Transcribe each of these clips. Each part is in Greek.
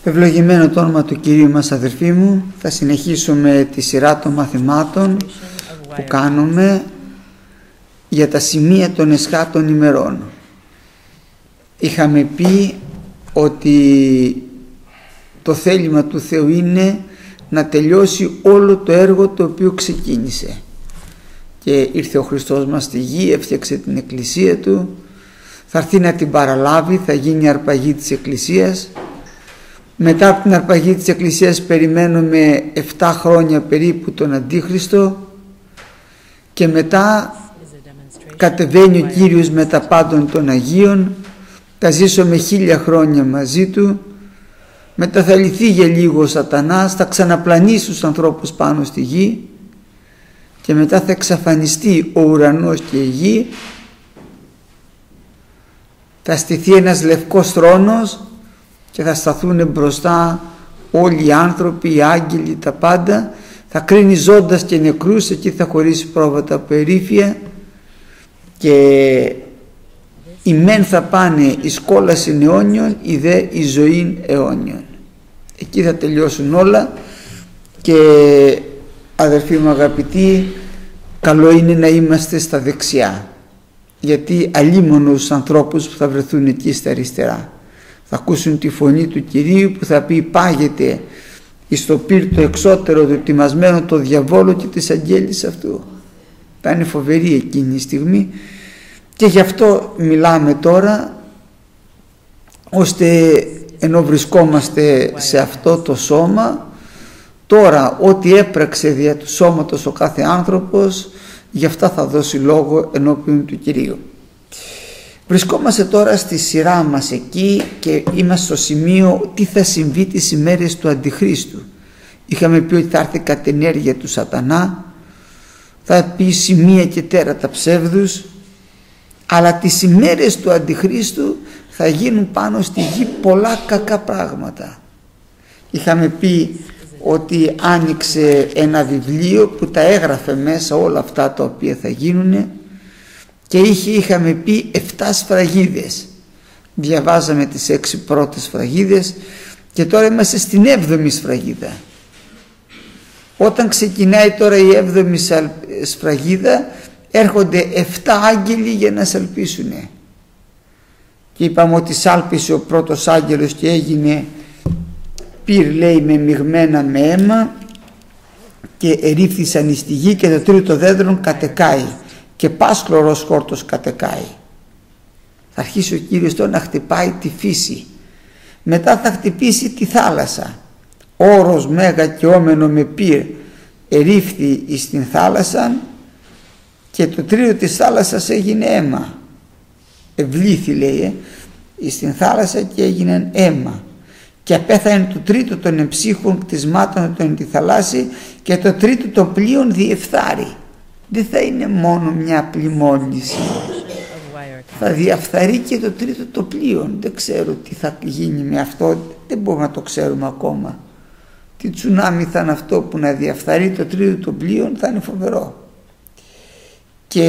Ευλογημένο το όνομα του Κυρίου μας, αδερφοί μου. Θα συνεχίσουμε τη σειρά των μαθημάτων που κάνουμε για τα σημεία των εσχάτων ημερών. Είχαμε πει ότι το θέλημα του Θεού είναι να τελειώσει όλο το έργο το οποίο ξεκίνησε. Και ήρθε ο Χριστός μας στη γη, έφτιαξε την εκκλησία Του, θα έρθει να την παραλάβει, θα γίνει αρπαγή της εκκλησίας. Μετά από την αρπαγή της εκκλησίας περιμένουμε 7 χρόνια περίπου τον Αντίχριστο και μετά κατεβαίνει ο Κύριος με τα πάντων των Αγίων, θα ζήσουμε 1000 χρόνια μαζί Του, μετά θα λυθεί για λίγο ο Σατανάς, θα ξαναπλανήσει τους ανθρώπους πάνω στη γη και μετά θα εξαφανιστεί ο ουρανός και η γη, θα στηθεί ένας λευκός θρόνος και θα σταθούν μπροστά όλοι οι άνθρωποι, οι άγγελοι, τα πάντα, θα κρίνει ζώντας και νεκρούς, εκεί θα χωρίσει πρόβατα από ερήφια και οι μεν θα πάνε εις κόλασιν αιώνιον, οι δε εις ζωήν αιώνιον. Εκεί θα τελειώσουν όλα και αδερφοί μου αγαπητοί, καλό είναι να είμαστε στα δεξιά, γιατί αλίμονο στους ανθρώπους που θα βρεθούν εκεί στα αριστερά. Θα ακούσουν τη φωνή του Κυρίου που θα πει πάγεται εις το πύρ το εξώτερο του ετοιμασμένο το διαβόλο και της αγγέλης αυτού. Θα είναι φοβερή εκείνη η στιγμή και γι' αυτό μιλάμε τώρα, ώστε ενώ βρισκόμαστε σε αυτό το σώμα, τώρα ό,τι έπραξε δια του σώματος ο κάθε άνθρωπος, γι' αυτά θα δώσει λόγο ενώπιον του Κυρίου. Βρισκόμαστε τώρα στη σειρά μας εκεί και είμαστε στο σημείο τι θα συμβεί τις ημέρες του Αντιχρίστου. Είχαμε πει ότι θα έρθει κατ' ενέργεια του Σατανά, θα πει σημεία και τέρατα ψεύδους, αλλά τις ημέρες του Αντιχρίστου θα γίνουν πάνω στη γη πολλά κακά πράγματα. Είχαμε πει ότι άνοιξε ένα βιβλίο που τα έγραφε μέσα όλα αυτά τα οποία θα γίνουν και είχαμε πει 7 σφραγίδες. Διαβάζαμε τις 6 πρώτες σφραγίδες και τώρα είμαστε στην 7η σφραγίδα. Όταν ξεκινάει τώρα η 7η σφραγίδα έρχονται 7 άγγελοι για να σαλπίσουν. Και είπαμε ότι σάλπισε ο πρώτος άγγελος και έγινε πυρ, λέει, με μειγμένα με αίμα και ερήφθησαν εις τη γη και το τρίτο δέντρον κατεκάει και πάσχλωρος χόρτος κατεκάει. Θα αρχίσει ο Κύριος τώρα να χτυπάει τη φύση, μετά θα χτυπήσει τη θάλασσα. Όρος μέγα και όμενο με πυρ ερήφθη εις την θάλασσα και το τρίτο της θάλασσας έγινε αίμα. Ευλήθη, λέει, εις την θάλασσα και έγινε αίμα. Και απέθανε το τρίτο των εμψύχων κτισμάτων των τη θαλάσση και το τρίτο των πλοίων διεφθάρει. Δεν θα είναι μόνο μια απλή μόλυνση, θα διαφθαρεί και το τρίτο το πλοίο. Δεν ξέρω τι θα γίνει με αυτό, δεν μπορούμε να το ξέρουμε ακόμα. Τι τσουνάμι θα είναι αυτό που να διαφθαρεί το τρίτο το πλοίο, θα είναι φοβερό. Και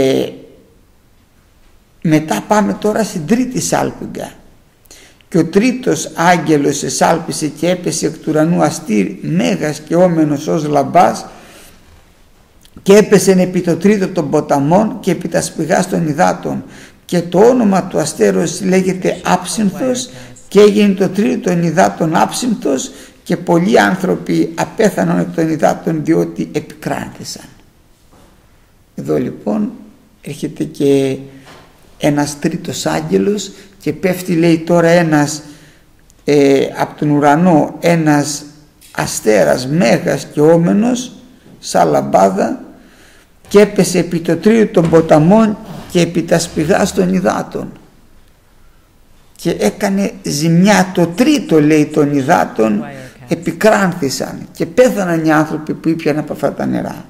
μετά πάμε τώρα στην τρίτη σάλπιγγα. Και ο τρίτος άγγελος εσάλπισε και έπεσε εκ του ουρανού αστήρ μέγας και όμενος ως λαμπάς και έπεσε επί το τρίτο των ποταμών και επί τα σπηγάς των υδάτων και το όνομα του αστέρος λέγεται Άψυνθος και έγινε το τρίτο των υδάτων Άψυνθος και πολλοί άνθρωποι απέθαναν εκ των υδάτων διότι επικράτησαν. Εδώ λοιπόν έρχεται και ένας τρίτος άγγελος και πέφτει, λέει, τώρα ένας από τον ουρανό ένας αστέρας μέγας και όμενος σαν λαμπάδα και έπεσε επί το τρίτο των ποταμών και επί τα σπηγάς των υδάτων και έκανε ζημιά. Το τρίτο, λέει, των υδάτων επικράνθησαν και πέθαναν οι άνθρωποι που ήπιαν από αυτά τα νερά.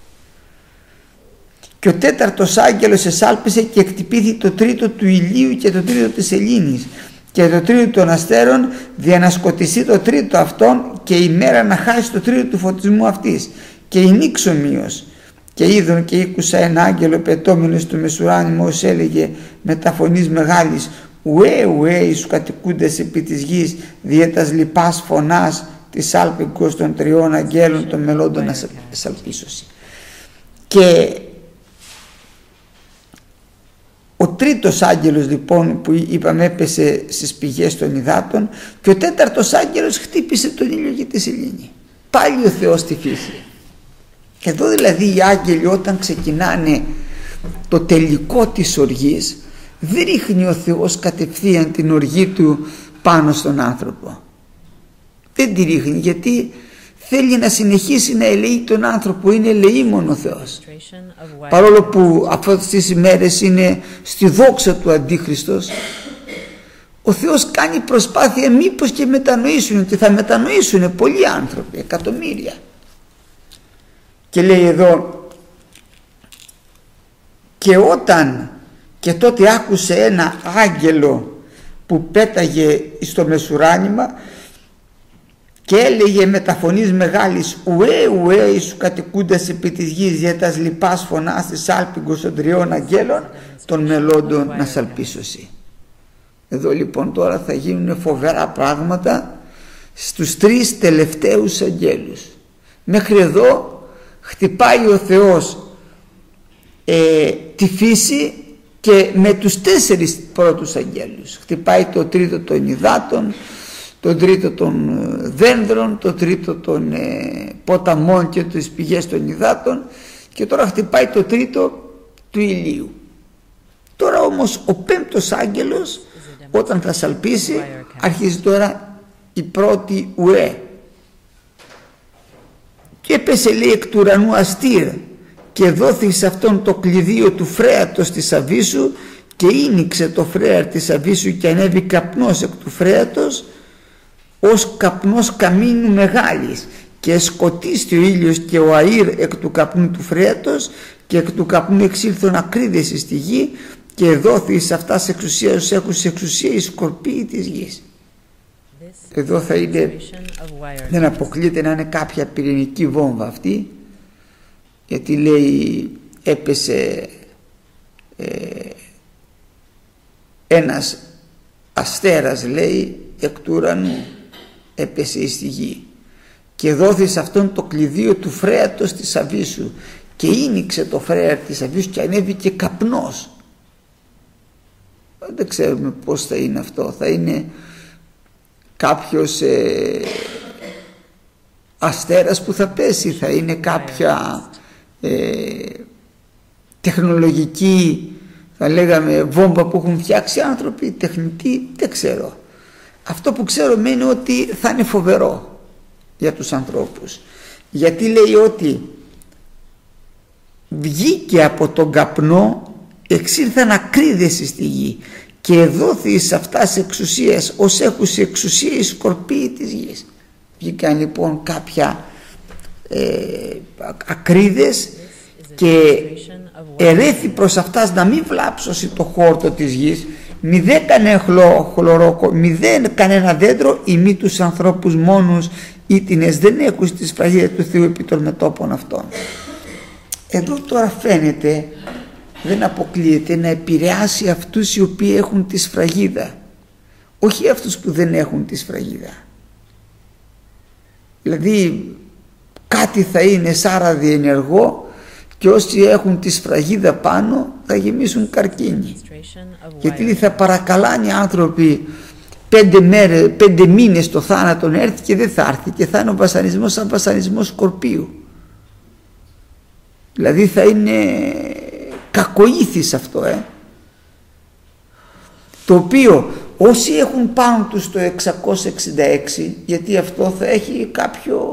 Και ο τέταρτος άγγελος εσάλπισε και εκτυπήθη το τρίτο του ηλίου και το τρίτο της σελήνης και το τρίτο των αστέρων δια να σκοτιστεί το τρίτο αυτόν και η μέρα να χάσει το τρίτο του φωτισμού αυτής και η νύξ ομοίως. Και είδον και ήκουσα ένα άγγελο πετώμενο στο μεσουράνημο ως έλεγε με τα φωνής μεγάλης ουέ ουέ εις τους κατοικούντες επί της γης, διέτας λοιπάς φωνάς της άλπικος των τριών αγγέλων των μελώντων να σαλπίσωση. Και ο τρίτος άγγελος λοιπόν που είπαμε έπεσε στις πηγές των υδάτων, και ο τέταρτος άγγελος χτύπησε τον ήλιο και τη σελήνη. Πάλι ο Θεός στη φύση. Εδώ δηλαδή οι άγγελοι όταν ξεκινάνε το τελικό της οργής, δεν ρίχνει ο Θεός κατευθείαν την οργή του πάνω στον άνθρωπο. Δεν τη ρίχνει, γιατί θέλει να συνεχίσει να ελεεί τον άνθρωπο. Είναι ελεήμον ο Θεός, παρόλο που αυτές τις ημέρες είναι στη δόξα του Αντίχριστος. Ο Θεός κάνει προσπάθεια μήπως και μετανοήσουν, και θα μετανοήσουν πολλοί άνθρωποι, εκατομμύρια. Και λέει εδώ, και τότε άκουσε ένα άγγελο που πέταγε στο μεσουράνημα και έλεγε με τα φωνής μεγάλης, ουέ ουέ εις τους κατοικούντας επί της γης, για τας λοιπάς φωνάς της άλπικος των τριών αγγέλων των μελώντων να σαλπίσωση. Εδώ λοιπόν τώρα θα γίνουν φοβερά πράγματα στους τρεις τελευταίους αγγέλους. Μέχρι εδώ χτυπάει ο Θεός τη φύση και με τους τέσσερις πρώτους αγγέλους. Χτυπάει το τρίτο των υδάτων, το τρίτο των δένδρων, το τρίτο των ποταμών και τις πηγές των υδάτων, και τώρα χτυπάει το τρίτο του ηλίου. Τώρα όμως ο πέμπτος άγγελος όταν θα σαλπίσει, αρχίζει τώρα η πρώτη ουέ. Και έπεσε, λέει, εκ του ουρανού αστήρ, και δόθη σε αυτόν το κλειδίο του φρέατος της αβύσσου, και ίνιξε το φρέαρ της αβύσσου, και ανέβη καπνός εκ του φρέατος ως καπνός καμίνου μεγάλης, και σκοτίστη ο ήλιος και ο αήρ εκ του καπνού του φρέατος, και εκ του καπνού εξήλθον ακρίδες στη γη, και δόθη σε αυτάς εξουσία ως έχουν εξουσία οι σκορπίοι της γης. Εδώ θα είναι, δεν αποκλείεται να είναι κάποια πυρηνική βόμβα αυτή, γιατί λέει έπεσε ένας αστέρας, λέει, εκ του ουρανού, έπεσε στη γη, και δόθη σε αυτόν το κλειδίο του φρέατος της αβύσσου, και ίνιξε το φρέαρ της αβύσσου και ανέβηκε καπνός. Δεν ξέρουμε πώς θα είναι αυτό. Θα είναι κάποιος αστέρας που θα πέσει, θα είναι κάποια τεχνολογική, θα λέγαμε, βόμβα που έχουν φτιάξει άνθρωποι, τεχνητή, δεν ξέρω. Αυτό που ξέρουμε είναι ότι θα είναι φοβερό για τους ανθρώπους, γιατί λέει ότι βγήκε από τον καπνό, εξήλθαν ακρίδες στη γη, και δόθη σε αυτάς εξουσίας ως έχουσε εξουσία οι σκορπίοι της γης. Βγήκαν λοιπόν κάποια ακρίδες και ερέθη προς αυτάς να μην βλάψωσει το χόρτο της γης, μηδέν κανένα δέντρο, ή μη τους ανθρώπους μόνους ήτινες δεν έχουν στη σφραγίδα του Θεού επί των μετώπων αυτών. Εδώ τώρα φαίνεται, δεν αποκλείεται να επηρεάσει αυτούς οι οποίοι έχουν τη σφραγίδα, όχι αυτούς που δεν έχουν τη σφραγίδα. Δηλαδή κάτι θα είναι σαν διενεργό, και όσοι έχουν τη σφραγίδα πάνω θα γεμίσουν καρκίνη, γιατί θα παρακαλάνε οι άνθρωποι 5 μήνες το θάνατο να έρθει, και δεν θα έρθει, και θα είναι ο βασανισμός σαν βασανισμός σκορπίου. Δηλαδή θα είναι κακοήθης αυτό, το οποίο όσοι έχουν πάνω τους το 666, γιατί αυτό θα έχει κάποιο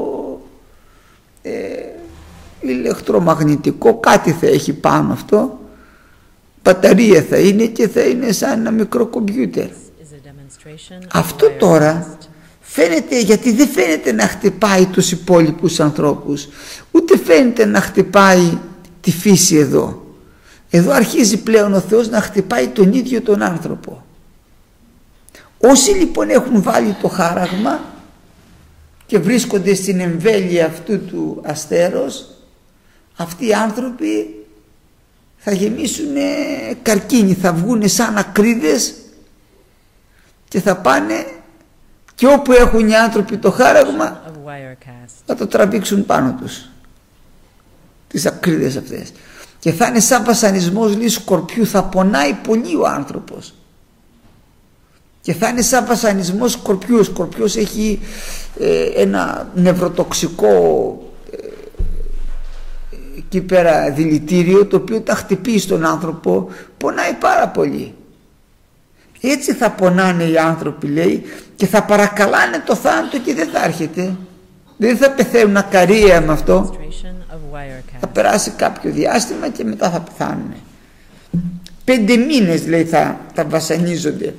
ηλεκτρομαγνητικό, κάτι θα έχει πάνω αυτό, μπαταρία θα είναι, και θα είναι σαν ένα μικρό κομπιούτερ. Αυτό τώρα φαίνεται, γιατί δεν φαίνεται να χτυπάει τους υπόλοιπους ανθρώπους, ούτε φαίνεται να χτυπάει τη φύση εδώ. Εδώ αρχίζει πλέον ο Θεός να χτυπάει τον ίδιο τον άνθρωπο. Όσοι λοιπόν έχουν βάλει το χάραγμα και βρίσκονται στην εμβέλεια αυτού του αστέρος, αυτοί οι άνθρωποι θα γεμίσουν καρκίνη, θα βγουν σαν ακρίδες και θα πάνε και όπου έχουν οι άνθρωποι το χάραγμα θα το τραβήξουν πάνω τους, τις ακρίδες αυτές, και θα είναι σαν βασανισμός, λέει, σκορπιού. Θα πονάει πολύ ο άνθρωπος και θα είναι σαν βασανισμός σκορπιού. Ο σκορπιός έχει ένα νευροτοξικό εκεί πέρα δηλητήριο, το οποίο τα χτυπήσει τον άνθρωπο, πονάει πάρα πολύ. Έτσι θα πονάνε οι άνθρωποι, λέει, και θα παρακαλάνε το θάνατο και δεν θα έρχεται. Δεν θα πεθαίνουν ακαρία με αυτό. Θα περάσει κάποιο διάστημα και μετά θα πεθάνουν. 5 μήνες, λέει, θα βασανίζονται.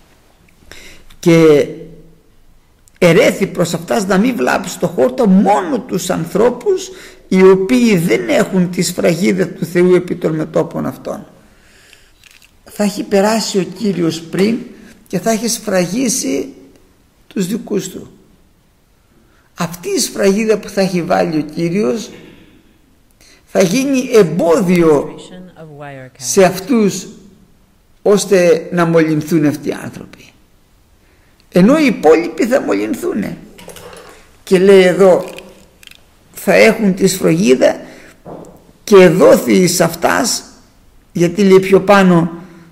Και ερέθη προς αυτάς να μην βλάψει το χόρτο μόνο τους ανθρώπους οι οποίοι δεν έχουν τη σφραγίδα του Θεού επί των μετώπων αυτών. Θα έχει περάσει ο Κύριος πριν και θα έχει σφραγίσει τους δικούς του. Αυτή η σφραγίδα που θα έχει βάλει ο Κύριος θα γίνει εμπόδιο σε αυτούς ώστε να μολυνθούν αυτοί οι άνθρωποι, ενώ οι υπόλοιποι θα μολυνθούν. Και λέει εδώ, θα έχουν τη σφραγίδα και εδόθη σε αυτάς, γιατί λέει πιο πάνω,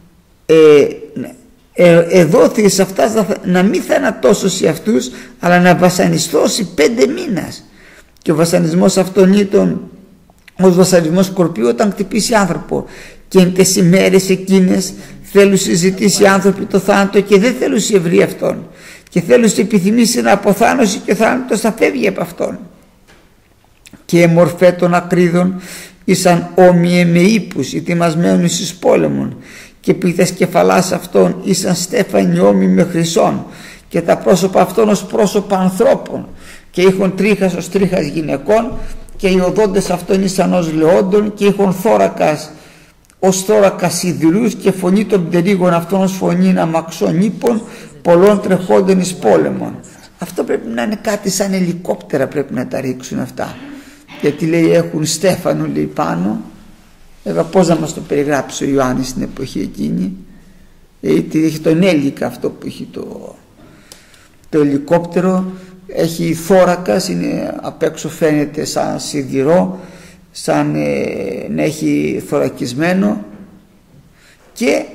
εδόθη σε αυτάς να μην θανατώσει αυτούς, αλλά να βασανιστώσει 5 μήνας. Και ο βασανισμός αυτόν ήταν ως βασανισμός σκορπιού όταν χτυπήσει άνθρωπο. Και εν τες ημέρες εκείνες θέλουν συζητήσει οι άνθρωποι το θάνατο και δεν θέλουν ευρύ αυτόν, και θέλουν επιθυμήσει να αποθάνωση και ο θάνατος θα φεύγει από αυτόν. Και η μορφέ των ακρίδων ήσαν όμοιε με ύπους ετοιμασμένους εις πόλεμον, και επί τας κεφαλάς αυτών ήσαν στέφανοι όμοιοι με χρυσόν, και τα πρόσωπα αυτών ως πρόσωπα ανθρώπων, και είχαν τρίχας ως τρίχας γυναικών, και οι οδόντες αυτών ήσαν ως λεόντων, και είχαν θώρακας ως θώρακα σιδηρούς, και φωνή των πτερίγων αυτών ως φωνή αμαξών ύπων πολλών τρεχόντων εις πόλεμων. Αυτό πρέπει να είναι κάτι σαν ελικόπτερα, πρέπει να τα ρίξουν αυτά, γιατί λέει έχουν στέφανο, λέει, πάνω. Πώς να μας το περιγράψει ο Ιωάννης στην εποχή εκείνη, έχει τον έλικα αυτό που έχει το ελικόπτερο, έχει θώρακας, είναι απ' έξω φαίνεται σαν σιδηρό, σαν να έχει θωρακισμένο, και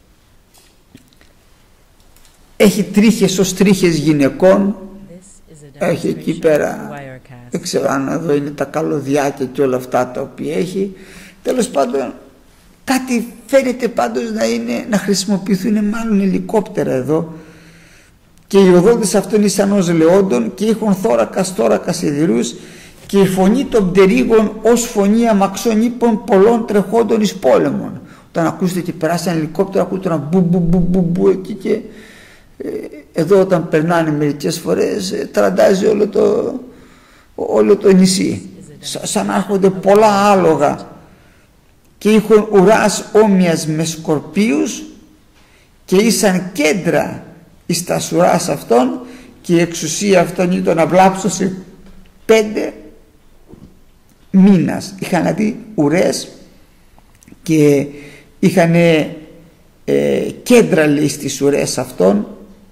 έχει τρίχες ως τρίχες γυναικών. Έχει εκεί πέρα, δεν ξέρω αν εδώ είναι τα καλωδιάκια και όλα αυτά τα οποία έχει. Τέλος πάντων κάτι φαίνεται πάντως να χρησιμοποιηθούν μάλλον ελικόπτερα εδώ. Και οι οδόντες αυτών ήσαν ως λεόντων, και είχαν θώρακα σιδηρούς, και η φωνή των πτερίγων ως φωνή αμαξών ύπων πολλών τρεχόντων εις πόλεμων. Όταν ακούσετε και περάσαν ελικόπτερα, ακούτε ένα μπου μπου μπου μπου μπου εκεί, και εδώ όταν περνάνε μερικές φορές τραντάζει όλο το νησί, σαν να έρχονται πολλά άλογα. Και είχαν ουράς όμοιας με σκορπίους, και ήσαν κέντρα εις τα ουράς αυτών, και η εξουσία αυτών ήταν να βλάψουν σε 5 μήνας. Είχαν δηλαδή ουρές και είχαν κέντρα, λέει, στις ουρές αυτών,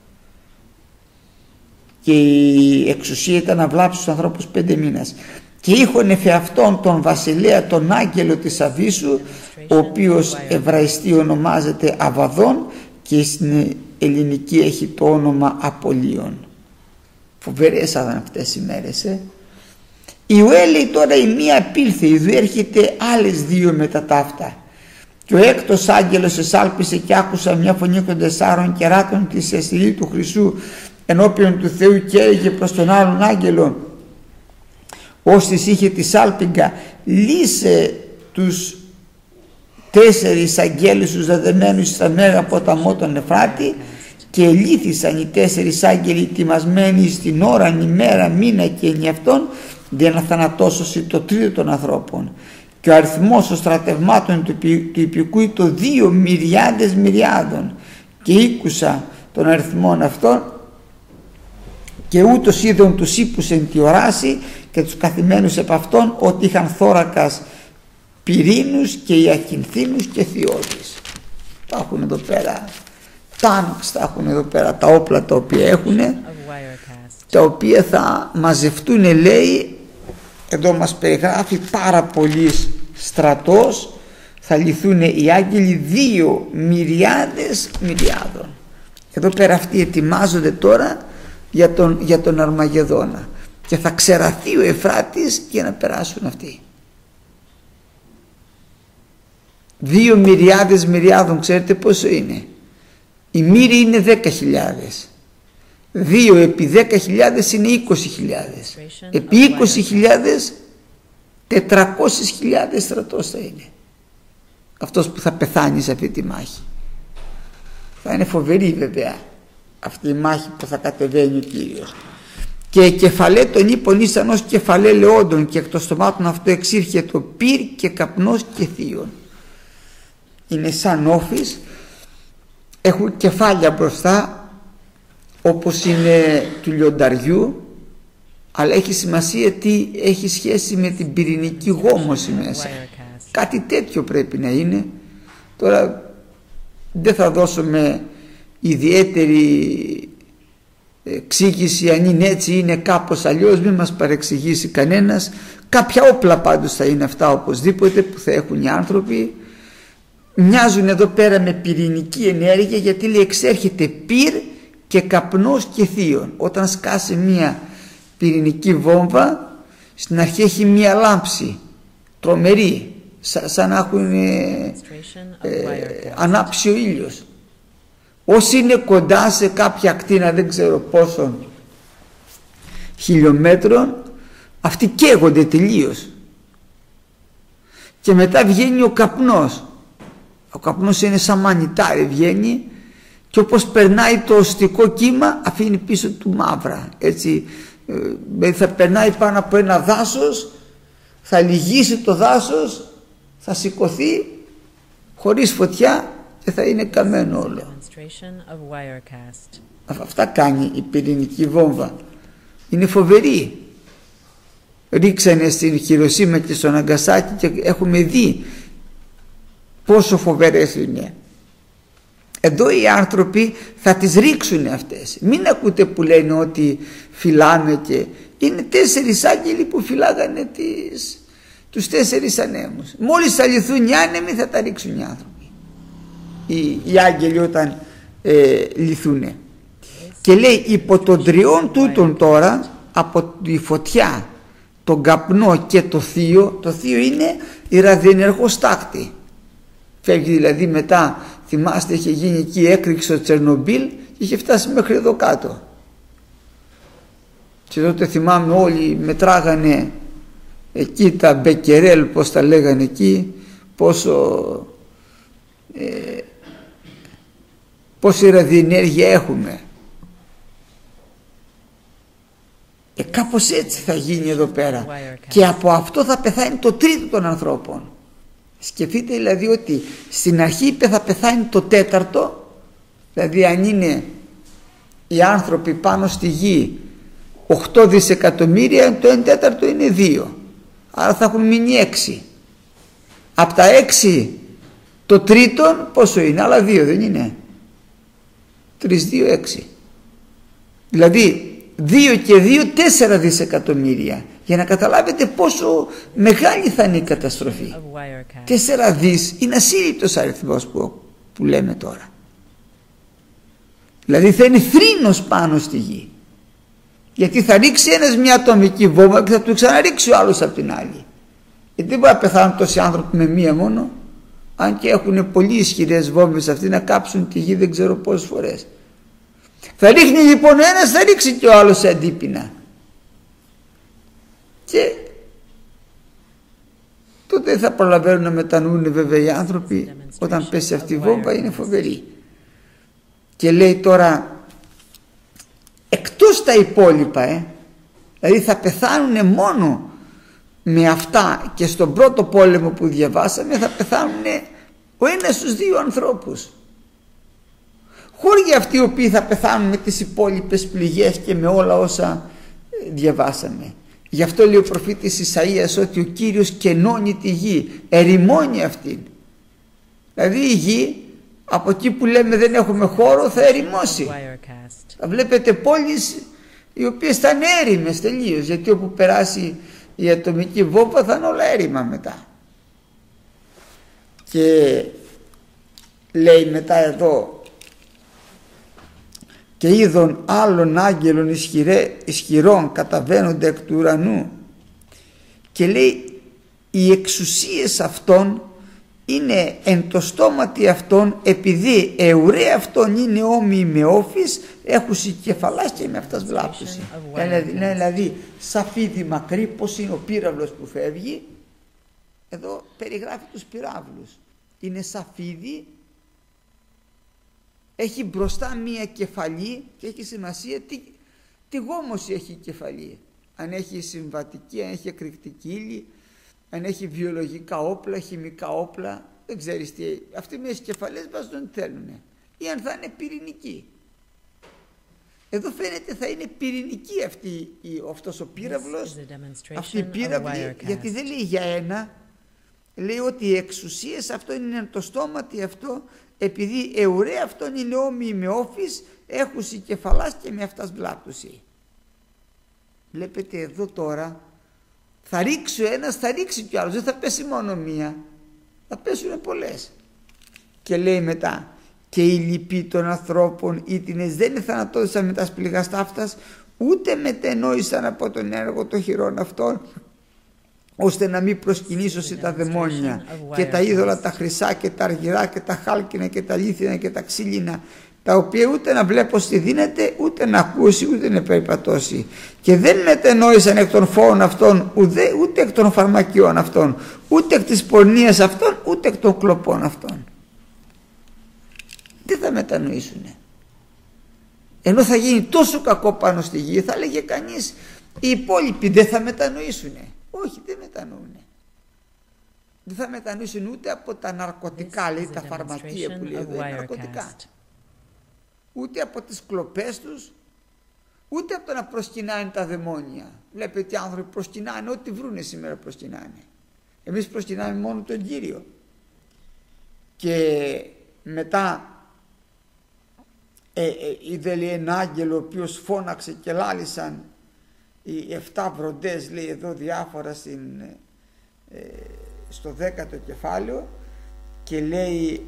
και η εξουσία ήταν να βλάψει τους ανθρώπους 5 μήνας. Και είχον εφ' αυτόν τον βασιλέα τον άγγελο της Αβίσου, ο οποίος εβραϊστή ονομάζεται Αβαδόν, και στην ελληνική έχει το όνομα Απολίων. Φοβερές ήταν αυτές οι μέρες. Ιουέλη τώρα η μία πήλθε, ιδού έρχεται άλλες 2 μετά ταύτα. Και ο έκτος άγγελος εσάλπισε και άκουσα μια φωνή των 4 κεράτων της αισθηλή του χρυσού ενώπιον του Θεού, και έλεγε προς τον άλλον άγγελο, ως της είχε τη σάλπιγγα, λύσε τους 4 αγγέλους τους δεδεμένους στα μέγα ποταμό τον Εφράτη, και ελύθησαν οι 4 άγγελοι ετοιμασμένοι στην ώρα, ημέρα, μήνα και ενιαυτόν, για να θανατώσουν το τρίτο των ανθρώπων. Και ο αριθμός των στρατευμάτων του υπηκού ήταν 2 μυριάδες μυριάδων, και ήκουσα των αριθμών αυτών, και ούτως είδον τους ύπους εν τη οράση και τους καθημένους επ' αυτών, ότι είχαν θώρακας πυρήνους και ιαχυνθίνους και θειώδεις. Υπάρχουν εδώ πέρα τάνks θα έχουν εδώ πέρα, τα όπλα τα οποία έχουν, τα οποία θα μαζευτούν, λέει, εδώ μας περιγράφει, πάρα πολλής στρατός, θα λυθούν οι άγγελοι 2 μυριάδες μυριάδων. Εδώ πέρα αυτοί ετοιμάζονται τώρα για τον Αρμαγεδόνα και θα ξεραθεί ο Εφράτης για να περάσουν αυτοί. 2 μυριάδες μυριάδων, ξέρετε πόσο είναι? Η μοίρη είναι 10.000. 2 επί 10.000 είναι 20.000. Επί 20.000 400.000 στρατός θα είναι αυτός που θα πεθάνει σε αυτή τη μάχη. Θα είναι φοβερή βέβαια αυτή η μάχη που θα κατεβαίνει ο Κύριος. Και κεφαλέ των ύπων ήσαν ως κεφαλέ λεόντων, και εκ των στομάτων αυτό εξήρχε το πυρ και καπνός και θείον. Είναι σαν όφης, έχουν κεφάλια μπροστά όπως είναι του λιονταριού, αλλά έχει σημασία τι έχει σχέση με την πυρηνική γόμωση μέσα. Κάτι τέτοιο πρέπει να είναι. Τώρα δεν θα δώσουμε ιδιαίτερη εξήγηση αν είναι έτσι ή είναι κάπως αλλιώς, μην μας παρεξηγήσει κανένας. Κάποια όπλα πάντως θα είναι αυτά οπωσδήποτε που θα έχουν οι άνθρωποι. Μοιάζουν εδώ πέρα με πυρηνική ενέργεια, γιατί λέει εξέρχεται πυρ και καπνός και θείον. Όταν σκάσει μια πυρηνική βόμβα, στην αρχή έχει μια λάμψη τρομερή, σαν να έχουν ανάψει ο ήλιος. Όσοι είναι κοντά σε κάποια ακτίνα, δεν ξέρω πόσων χιλιόμετρων, αυτοί καίγονται τελείως. Και μετά βγαίνει ο καπνός. Ο καπνός είναι σαν μανιτάρι, βγαίνει, και όπως περνάει το οστικό κύμα αφήνει πίσω του μαύρα, έτσι. Θα περνάει πάνω από ένα δάσος, θα λυγίσει το δάσος, θα σηκωθεί χωρίς φωτιά και θα είναι καμένο όλο. Αυτά κάνει η πυρηνική βόμβα. Είναι φοβερή. Ρίξανε στην Χιροσίμα και στο Ναγκασάκι και έχουμε δει πόσο φοβερές είναι. Εδώ οι άνθρωποι θα τις ρίξουν αυτές. Μην ακούτε που λένε ότι φυλάμε, και είναι 4 άγγελοι που φυλάγανε τους 4 ανέμους. Μόλις θα λυθούν οι άνεμοι θα τα ρίξουν οι άνθρωποι, οι άγγελοι, όταν λυθούν. Και λέει υπό των 3 τούτων τώρα, από τη φωτιά, τον καπνό και το θείο. Το θείο είναι η ραδιενεργό στάχτη. Φεύγει δηλαδή μετά, θυμάστε, είχε γίνει εκεί η έκρηξη στο Τσερνομπίλ και είχε φτάσει μέχρι εδώ κάτω. Και τότε θυμάμαι όλοι μετράγανε εκεί τα μπεκερέλ, πως τα λέγανε εκεί, πόση ραδιενέργεια έχουμε. Κάπως έτσι θα γίνει εδώ πέρα. Και από αυτό θα πεθάνει το 3ο των ανθρώπων. Σκεφτείτε δηλαδή ότι στην αρχή θα πεθάνει το 4ο, δηλαδή αν είναι οι άνθρωποι πάνω στη γη 8 δισεκατομμύρια, το 1/4 είναι 2, άρα θα έχουν μείνει 6. Από τα 6 το 3ο πόσο είναι? Άλλα 2 δεν είναι? 3, 2, 6. Δηλαδή 2 και 2, 4 δισεκατομμύρια. Για να καταλάβετε πόσο μεγάλη θα είναι η καταστροφή. 4 δις είναι ασύλληπτος αριθμός που λέμε τώρα. Δηλαδή θα είναι θρήνος πάνω στη γη. Γιατί θα ρίξει ένας μια ατομική βόμβα και θα του ξαναρίξει ο άλλος από την άλλη. Γιατί δεν μπορεί να πεθάνουν τόσοι άνθρωποι με μία μόνο. Αν και έχουν πολύ ισχυρές βόμβες αυτοί να κάψουν τη γη δεν ξέρω πόσες φορές. Θα ρίχνει λοιπόν ένας, θα ρίξει και ο άλλος σε αντίπεινα. Και τότε θα προλαβαίνουν να μετανοούν βέβαια οι άνθρωποι. Όταν πέσει αυτή η βόμβα είναι φοβερή. Και λέει τώρα, εκτός τα υπόλοιπα, δηλαδή θα πεθάνουν μόνο με αυτά, και στον πρώτο πόλεμο που διαβάσαμε θα πεθάνουν ο ένας στους 2 ανθρώπους. Χωρίς αυτοί οι οποίοι θα πεθάνουν με τις υπόλοιπες πληγές και με όλα όσα διαβάσαμε. Γι' αυτό λέει ο προφήτης Ισαΐας ότι ο Κύριος κενώνει τη γη, ερημώνει αυτήν. Δηλαδή η γη Από εκεί που λέμε δεν έχουμε χώρο θα ερημώσει. Θα βλέπετε πόλεις οι οποίες θα είναι έρημες τελείως, γιατί όπου περάσει η ατομική βόμβα θα είναι όλα έρημα μετά. Και λέει μετά εδώ, και είδον άλλων άγγελων ισχυρών καταβαίνονται εκ του ουρανού, και λέει οι εξουσίες αυτών είναι εν το στόματι αυτών, επειδή εουρέ αυτών είναι όμοιοι με όφης, έχουσι κεφαλάς και με αυτάς βλάπτουσι. Δηλαδή σαφίδι μακρύ, πως είναι ο πύραυλος που φεύγει. Εδώ περιγράφει τους πυράβλους. Είναι σαφίδι, έχει μπροστά μία κεφαλή και έχει σημασία τι γόμωση έχει η κεφαλή. Αν έχει συμβατική, αν έχει εκρηκτική ύλη, αν έχει βιολογικά όπλα, χημικά όπλα, δεν ξέρεις τι. Αυτοί με τις κεφαλές βάζουν τι θέλουν. Ή αν θα είναι πυρηνική. Εδώ φαίνεται θα είναι πυρηνική αυτός ο πύραυλος, αυτή η πύραυλη, γιατί δεν λέει για ένα, λέει ότι οι εξουσίες αυτό είναι το στόματι αυτό, επειδή εουρέ αυτόν είναι όμοιοι με όφης, έχουσι κεφαλάς και με αυτάς βλάπτουσι. Βλέπετε εδώ τώρα, θα ρίξει ο ένας, θα ρίξει κι ο άλλος, δεν θα πέσει μόνο μία, θα πέσουν πολλές. Και λέει μετά, και οι λοιποί των ανθρώπων ήτινες δεν θανατώδησαν με τα σπληγαστά αυτάς, ούτε μετενόησαν από τον έργο των χειρών αυτών, ώστε να μην προσκυνήσωσι τα δαιμόνια και τα είδωλα τα χρυσά και τα αργυρά και τα χάλκινα και τα λίθινα και τα ξύλινα, τα οποία ούτε να βλέπω στη δύναται, ούτε να ακούσει, ούτε να περιπατώσει. Και δεν μετενόησαν εκ των φόων αυτών, ούτε εκ των φαρμακιών αυτών, ούτε εκ της πορνείας αυτών, ούτε εκ των κλοπών αυτών. Τι θα μετανοήσουνε? Ενώ θα γίνει τόσο κακό πάνω στη γη, θα λέγε κανείς οι υπόλοιποι δεν θα μετανοήσουνε. Όχι, δεν μετανοούνε. Δεν θα μετανοήσουν ούτε από τα ναρκωτικά, λέει, τα φαρμακεία που λέει εδώ, ναρκωτικά. Ούτε από τις κλοπές τους, ούτε από το να προσκυνάνε τα δαιμόνια. Βλέπετε οι άνθρωποι προσκυνάνε, ό,τι βρούνε σήμερα προσκυνάνε. Εμείς προσκυνάμε μόνο τον Κύριο. Και μετά είδε, λέει, ένα άγγελο ο οποίος φώναξε και λάλησαν οι 7 βροντές, λέει εδώ διάφορα στο 10ο κεφάλαιο, και λέει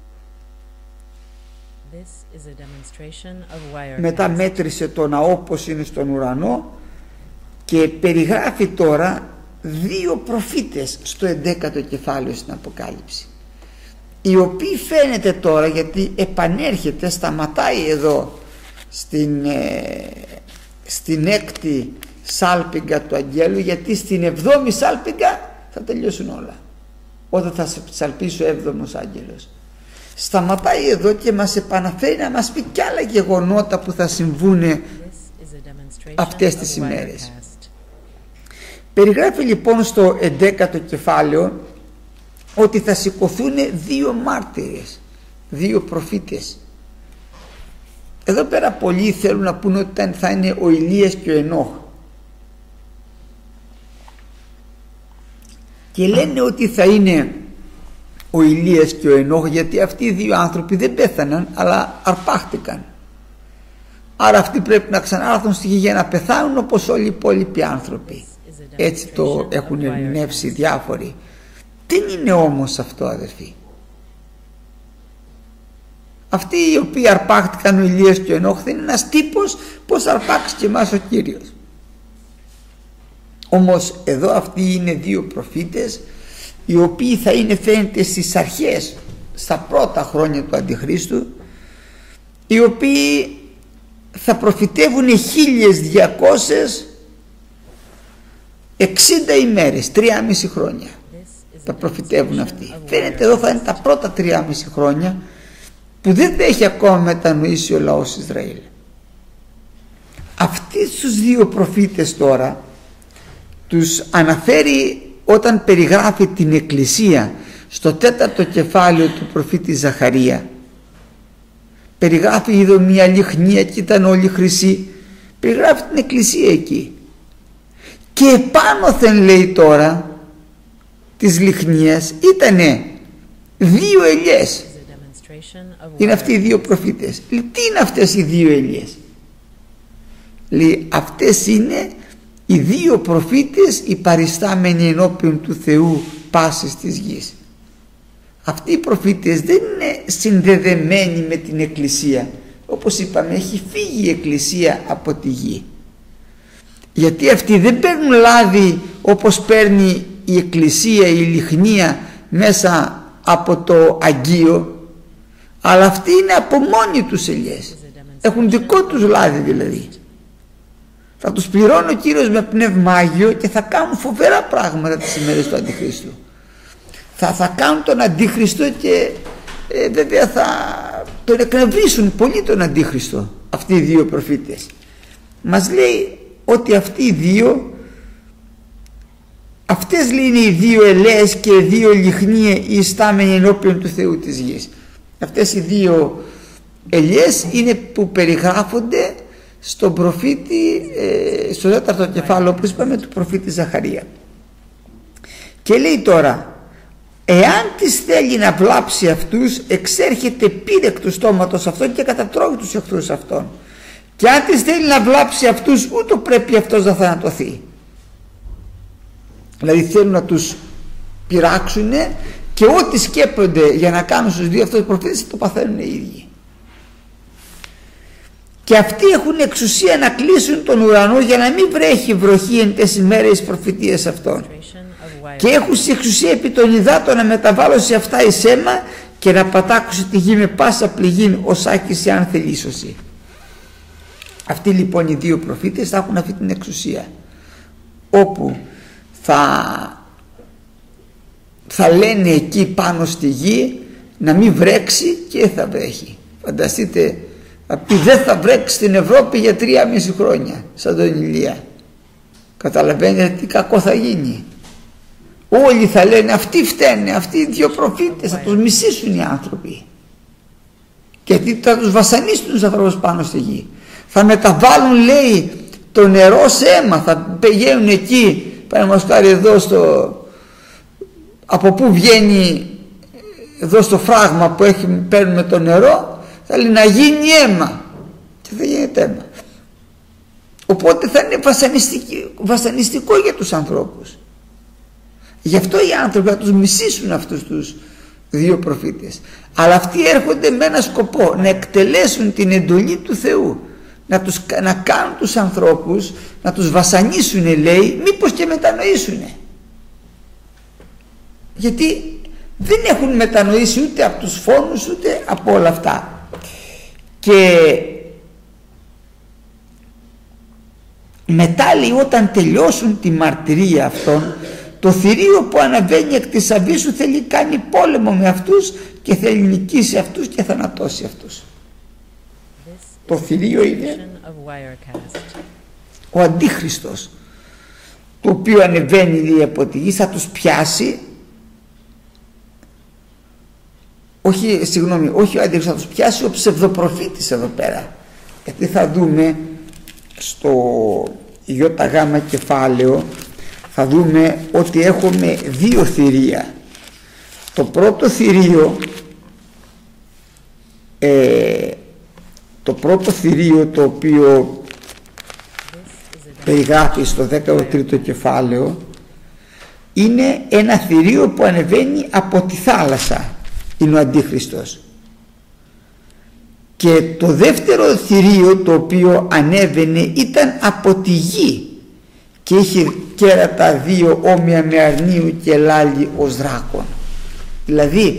μετά μέτρησε το ναό πως είναι στον ουρανό, και περιγράφει τώρα 2 προφήτες στο 11ο κεφάλαιο στην Αποκάλυψη, οι οποίοι φαίνεται τώρα, γιατί επανέρχεται, σταματάει εδώ στην 6η σάλπιγγα του αγγέλου, γιατί στην 7η σάλπιγγα θα τελειώσουν όλα, όταν θα σαλπίσει ο 7ος άγγελος. Σταματάει εδώ και μας επαναφέρει να μας πει κι άλλα γεγονότα που θα συμβούν αυτές τις ημέρες. Περιγράφει λοιπόν στο 11ο κεφάλαιο ότι θα σηκωθούν 2 μάρτυρες, 2 προφήτες. Εδώ πέρα πολλοί θέλουν να πούνε ότι θα είναι ο Ηλίας και ο Ενώχ, και λένε ότι θα είναι ο Ηλίας και ο Ενώχ, γιατί αυτοί οι 2 άνθρωποι δεν πέθαναν αλλά αρπάχτηκαν. Άρα αυτοί πρέπει να ξανάρθουν στη γη για να πεθάνουν όπως όλοι οι υπόλοιποι άνθρωποι. Έτσι το έχουν ερμηνεύσει διάφοροι. Δεν είναι όμως αυτό, αδερφοί. Αυτοί οι οποίοι αρπάχτηκαν, ο Ηλίας και ο Ενώχ, είναι ένας τύπος πως αρπάξει και εμάς ο Κύριος. Όμως εδώ αυτοί είναι 2 προφήτες, οι οποίοι θα είναι, φαίνεται, στις αρχές, στα πρώτα χρόνια του Αντιχρίστου, οι οποίοι θα προφητεύουν 1260 ημέρες, 3,5 χρόνια θα προφητεύουν αυτοί. Φαίνεται εδώ θα είναι τα πρώτα 3,5 χρόνια που δεν έχει ακόμα μετανοήσει ο λαός Ισραήλ. Αυτοί τους 2 προφήτες τώρα τους αναφέρει όταν περιγράφει την Εκκλησία στο 4ο κεφάλαιο του προφήτη Ζαχαρία. Περιγράφει, είδω μια λιχνία και ήταν όλη χρυσή. Περιγράφει την Εκκλησία εκεί. Και επάνωθεν, λέει τώρα, της λιχνίας ήτανε 2 ελιές. Είναι αυτοί οι δύο προφήτες. Τι είναι αυτές οι δύο Ελίες? Λέει, αυτές είναι οι δύο προφήτες οι παριστάμενοι ενώπιον του Θεού πάσης της γης. Αυτοί οι προφήτες δεν είναι συνδεδεμένοι με την Εκκλησία. Όπως είπαμε, έχει φύγει η Εκκλησία από τη γη. Γιατί αυτοί δεν παίρνουν λάδι όπως παίρνει η Εκκλησία, η λιχνία μέσα από το Αγγείο, αλλά αυτοί είναι από μόνοι τους Ελιές. Έχουν δικό τους λάδι δηλαδή. Θα τους πληρώνει ο Κύριος με πνεύμα Άγιο και θα κάνουν φοβερά πράγματα τις ημέρες του Αντιχρίστου. Θα κάνουν τον Αντίχριστο και βέβαια θα τον εκνευρίσουν πολύ τον Αντίχριστο αυτοί οι δύο προφήτες. Μας λέει ότι αυτοί οι δύο, αυτές λέει είναι οι δύο ελαίες και οι δύο λιχνίες οι ιστάμενοι ενώπιον του Θεού της γης. Αυτές οι δύο ελιές είναι που περιγράφονται στον προφήτη, στο 4ο κεφάλαιο όπως είπαμε του προφήτη Ζαχαρία. Και λέει τώρα, εάν τις θέλει να βλάψει αυτούς, εξέρχεται πύρ εκ του στόματος αυτών και κατατρώει τους εχθρούς αυτών. Και αν τις θέλει να βλάψει αυτούς, ούτω πρέπει αυτός να θανατωθεί. Δηλαδή θέλουν να τους πειράξουν και ό,τι σκέπτονται για να κάνουν στους δύο αυτούς προφήτες το παθαίνουν οι ίδιοι. Και αυτοί έχουν εξουσία να κλείσουν τον ουρανό για να μην βρέχει βροχή εν τες ημέρες προφητείες αυτών. Και έχουν εξουσία επί των υδάτων να μεταβάλλουν σε αυτά εις αίμα και να πατάκουσει τη γη με πάσα πληγήν ως άκηση αν θελήσωση. Αυτοί λοιπόν οι δύο προφήτες θα έχουν αυτή την εξουσία, όπου θα λένε εκεί πάνω στη γη να μην βρέξει και θα βρέχει. Φανταστείτε, δεν θα βρέξει στην Ευρώπη για 3,5 χρόνια σαν τον Ηλία. Καταλαβαίνετε τι κακό θα γίνει. Όλοι θα λένε αυτοί φταίνε, αυτοί οι δύο προφήτες, θα τους μισήσουν οι άνθρωποι. Γιατί θα τους βασανίσουν τους ανθρώπους πάνω στη γη. Θα μεταβάλουν λέει το νερό σε αίμα, θα πηγαίνουν εκεί, παραδείγματος χάρη εδώ από πού βγαίνει εδώ στο φράγμα που παίρνουμε το νερό, θα λέει να γίνει αίμα και θα γίνεται αίμα. Οπότε θα είναι βασανιστικό για τους ανθρώπους. Γι' αυτό οι άνθρωποι θα τους μισήσουν αυτούς τους δύο προφήτες. Αλλά αυτοί έρχονται με ένα σκοπό, να εκτελέσουν την εντολή του Θεού, να κάνουν τους ανθρώπους, να τους βασανίσουν λέει, μήπως και μετανοήσουν. Γιατί δεν έχουν μετανοήσει ούτε από τους φόνους ούτε από όλα αυτά. Και μετά λέει, όταν τελειώσουν τη μαρτυρία αυτών, το θηρίο που αναβαίνει εκ της αβύσσου θέλει κάνει πόλεμο με αυτούς και θέλει νικήσει αυτούς και θανατώσει αυτούς. Το θηρίο είναι ο Αντίχριστος, το οποίο ανεβαίνει λέει από τη γη, θα τους πιάσει. Όχι ο Αντίχριστος, θα τους πιάσει ο ψευδοπροφήτης εδώ πέρα. Γιατί θα δούμε στο ΙΓ κεφάλαιο, θα δούμε ότι έχουμε δύο θηρία. Το πρώτο θηρίο, το οποίο περιγράφει στο 13ο κεφάλαιο, είναι ένα θηρίο που ανεβαίνει από τη θάλασσα, είναι ο Αντίχριστος. Και το δεύτερο θηρίο το οποίο ανέβαινε ήταν από τη γη και είχε κέρατα δύο όμοια με αρνίου και λάλη ως δράκων. Δηλαδή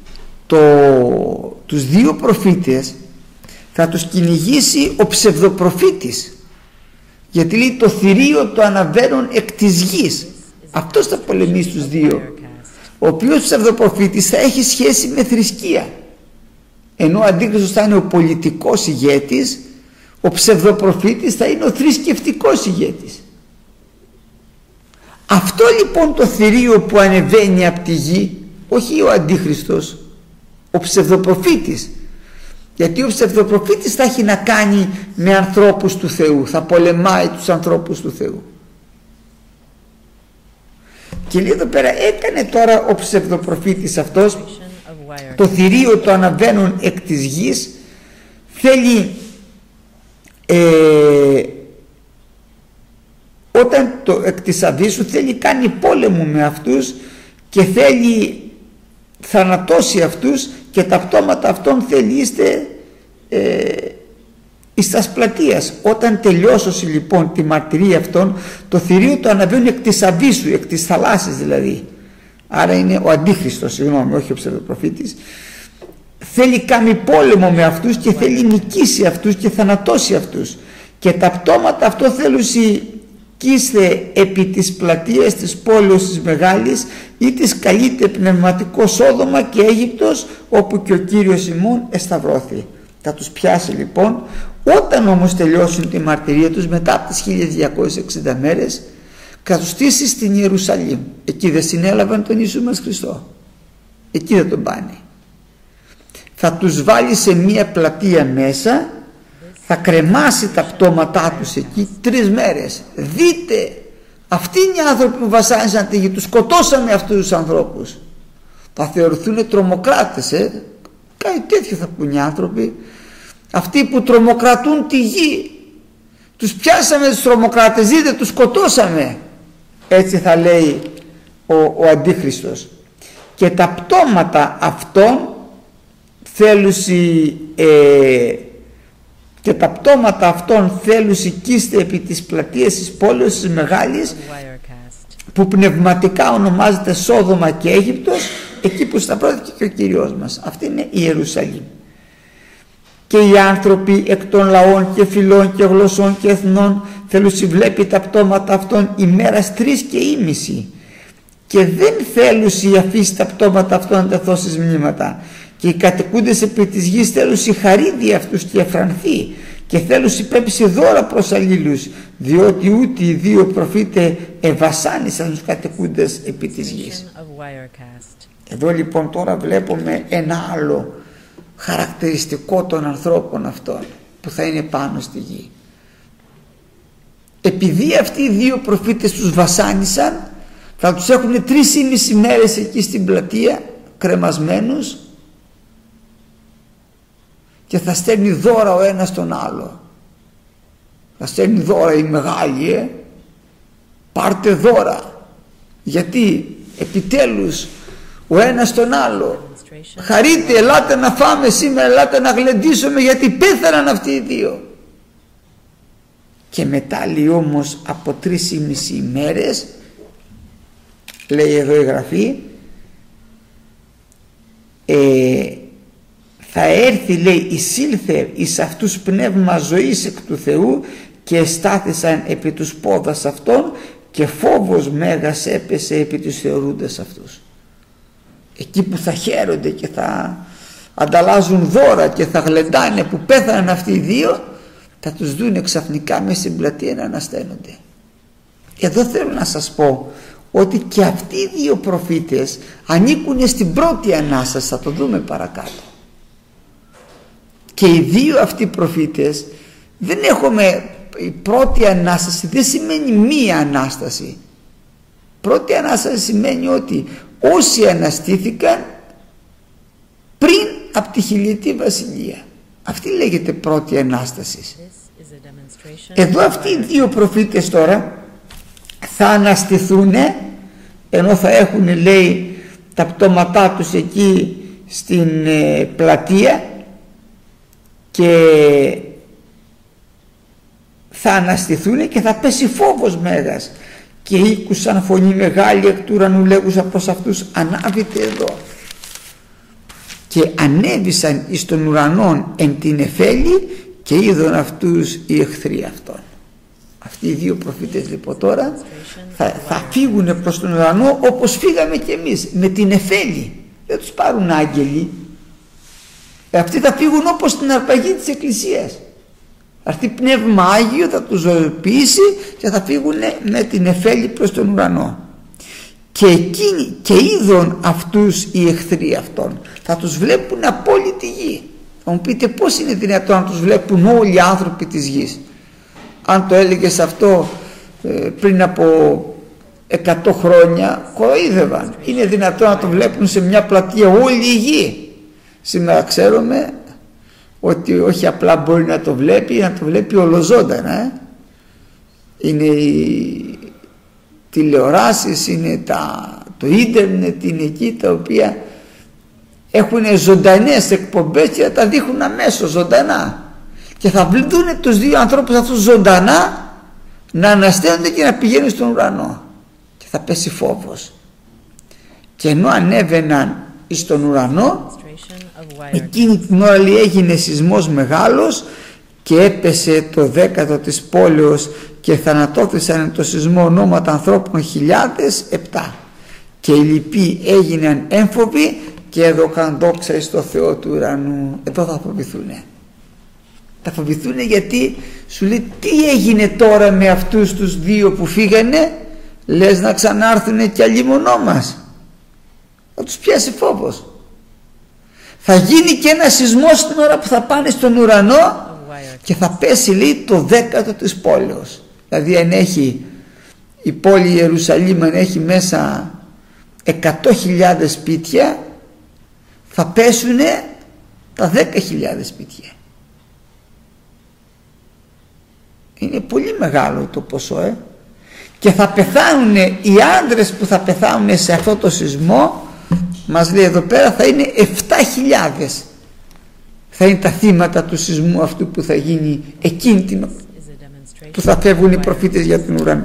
τους δύο προφήτες θα τους κυνηγήσει ο ψευδοπροφήτης, γιατί λέει το θηρίο το αναβαίνουν εκ της γης. Αυτός θα πολεμήσει τους δύο. Ο οποίος ψευδοπροφήτης θα έχει σχέση με θρησκεία, ενώ ο Αντίχριστος θα είναι ο πολιτικός ηγέτης, ο ψευδοπροφήτης θα είναι ο θρησκευτικός ηγέτης. Αυτό λοιπόν το θηρίο που ανεβαίνει από τη γη, όχι ο Αντίχριστος, ο ψευδοπροφήτης, γιατί ο ψευδοπροφήτης θα έχει να κάνει με ανθρώπους του Θεού, θα πολεμάει τους ανθρώπους του Θεού. Και λέει εδώ πέρα, έκανε τώρα ο ψευδοπροφήτης αυτός το θηρίο το αναβαίνουν εκ της γης, θέλει όταν το εκ της αβύσσου θέλει κάνει πόλεμο με αυτούς και θέλει θανατώσει αυτούς, και τα πτώματα αυτών θέλει είστε εις τας πλατείας. Όταν τελειώσει λοιπόν τη μαρτυρία αυτών, το θηρίο το αναβαίνουν εκ της αβύσσου, εκ της θαλάσσης δηλαδή. Άρα είναι ο Αντίχριστος, συγγνώμη, όχι ο ψευδοπροφήτης. Θέλει κάνει πόλεμο με αυτούς και θέλει νικήσει αυτούς και θανατώσει αυτούς, και τα πτώματα αυτό θέλουσι κύστε επί της πλατείας της πόλεως της μεγάλης, ή της καλείται πνευματικό Σόδομα και Αίγυπτος, όπου και ο Κύριος ημών εσταυρώθη. Θα τους πιάσει λοιπόν. Όταν όμως τελειώσουν τη μαρτυρία τους μετά από τις 1260 μέρες, θα τους στήσει στην Ιερουσαλήμ. Εκεί δεν συνέλαβαν τον Ιησού μας Χριστό, εκεί δεν τον πάνε. Θα τους βάλει σε μία πλατεία μέσα, θα κρεμάσει τα πτώματά τους εκεί 3 μέρες. Δείτε, αυτοί είναι οι άνθρωποι που βασάνισαν τη γη, τους σκοτώσαμε αυτούς τους ανθρώπους. Θα θεωρηθούν τρομοκράτες, κάτι τέτοιο θα πούν οι άνθρωποι. Αυτοί που τρομοκρατούν τη γη, τους πιάσαμε τους τρομοκράτες, δείτε, τους σκοτώσαμε. Έτσι θα λέει ο Αντίχριστος. Και τα πτώματα αυτών θέλουσι κύστε επί της πλατείας της πόλεως της μεγάλης, που πνευματικά ονομάζεται Σόδομα και Αίγυπτος, εκεί που σταυρώθηκε και ο Κύριος μας. Αυτή είναι η Ιερουσαλήμ. Και οι άνθρωποι εκ των λαών και φυλών και γλωσσών και εθνών θέλουσι βλέπει τα πτώματα αυτών ημέρας 3 και ήμιση, και δεν θέλουσι αφήσει τα πτώματα αυτών να τεθώ στις μνήματα, και οι κατοικούντες επί της γης θέλουσι χαρίδι αυτούς και εφρανθεί, και θέλουσι πέψει δώρα προς αλλήλους, διότι ούτε οι 2 προφήτες εβασάνισαν τους κατοικούντες επί της γης. Εδώ λοιπόν τώρα βλέπουμε ένα άλλο χαρακτηριστικό των ανθρώπων αυτών που θα είναι πάνω στη γη. Επειδή αυτοί οι 2 προφήτες τους βασάνισαν, θα τους έχουν 3,5 μέρες εκεί στην πλατεία κρεμασμένους, και θα στέλνει δώρα ο ένας τον άλλο. Θα στέλνει δώρα η μεγάλη, πάρτε δώρα, γιατί επιτέλους ο ένας τον άλλο, χαρείτε, ελάτε να φάμε σήμερα, ελάτε να γλεντήσουμε, γιατί πέθαναν αυτοί οι 2. Και μετά λέει όμως από 3,5 ημέρες, λέει εδώ η Γραφή, θα έρθει, λέει, εισήλθε εις αυτούς πνεύμα ζωής εκ του Θεού, και εστάθησαν επί τους πόδας αυτών, και φόβος μέγας έπεσε επί τους θεωρούντες αυτούς. Εκεί που θα χαίρονται και θα ανταλλάζουν δώρα και θα γλεντάνε που πέθαναν αυτοί οι 2, θα τους δουν ξαφνικά μέσα στην πλατεία να ανασταίνονται. Εδώ θέλω να σας πω ότι και αυτοί οι 2 προφήτες ανήκουν στην πρώτη Ανάσταση, θα το δούμε παρακάτω. Και οι 2 αυτοί προφήτες, δεν έχουμε, η πρώτη Ανάσταση δεν σημαίνει μία Ανάσταση. Πρώτη Ανάσταση σημαίνει ότι όσοι αναστήθηκαν πριν από τη χιλιετή βασιλεία, αυτή λέγεται πρώτη Ανάσταση. Εδώ αυτοί οι 2 προφήτες τώρα θα αναστηθούν, ενώ θα έχουν, λέει, τα πτώματά τους εκεί στην πλατεία, και θα αναστηθούν και θα πέσει φόβος μέγας, και ήκουσαν φωνή μεγάλη εκ του ουρανού λέγουσα προς αυτούς, ανάβητε εδώ. Και ανέβησαν εις τον ουρανόν εν την εφέλη, και είδον αυτούς οι εχθροί αυτών. Αυτοί οι 2 προφήτες λοιπόν τώρα θα φύγουν προς τον ουρανό, όπως φύγαμε κι εμείς, με την εφέλη. Δεν τους πάρουν άγγελοι, αυτοί θα φύγουν όπως στην αρπαγή της Εκκλησίας. Θα έρθει Πνεύμα Άγιο, θα τους ζωοποιήσει και θα φύγουν με την εφέλη προς τον ουρανό. Και εκείνοι, και είδον αυτούς οι εχθροί αυτών, θα τους βλέπουν από όλη τη γη. Θα μου πείτε, πώς είναι δυνατόν να τους βλέπουν όλοι οι άνθρωποι της γης? Αν το έλεγες αυτό πριν από 100 χρόνια, κοροϊδεύαν. Είναι δυνατόν να το βλέπουν σε μια πλατεία όλη η γη? Σήμερα ξέρουμε ότι όχι απλά μπορεί να το βλέπει ολοζώντανα. Είναι οι τηλεοράσεις, είναι το ίντερνετ, είναι εκεί τα οποία έχουν ζωντανές εκπομπές και θα τα δείχνουν αμέσως ζωντανά, και θα δουν τους δύο ανθρώπους αυτούς ζωντανά να ανασταίνονται και να πηγαίνουν στον ουρανό, και θα πέσει φόβος. Και ενώ ανέβαιναν στον ουρανό, εκείνη την ώρα λέει έγινε σεισμός μεγάλος και έπεσε το 10ο της πόλεως και θανατώθησαν το σεισμό ονόματα ανθρώπων 1007, και οι λοιποί έγιναν έμφοβοι και έδωκαν δόξα στο Θεό του ουρανού. Εδώ θα φοβηθούνε. Θα φοβηθούνε, γιατί σου λέει τι έγινε τώρα με αυτούς τους δύο που φύγανε, λες να ξανάρθουνε κι αλλήμονό μας. Θα τους πιάσει φόβος. Θα γίνει και ένα σεισμός την ώρα που θα πάνε στον ουρανό και θα πέσει λέει το 10ο της πόλεως. Δηλαδή αν έχει η πόλη Ιερουσαλήμ, αν έχει μέσα 100.000 σπίτια, θα πέσουνε τα 10.000 σπίτια. Είναι πολύ μεγάλο το ποσό, και θα πεθάνουν οι άντρες που θα πεθάνουν σε αυτό το σεισμό, μας λέει εδώ πέρα, θα είναι 7.000. Θα είναι τα θύματα του σεισμού αυτού που θα γίνει εκείνη την που θα φεύγουν οι προφήτες για τον ουρανό.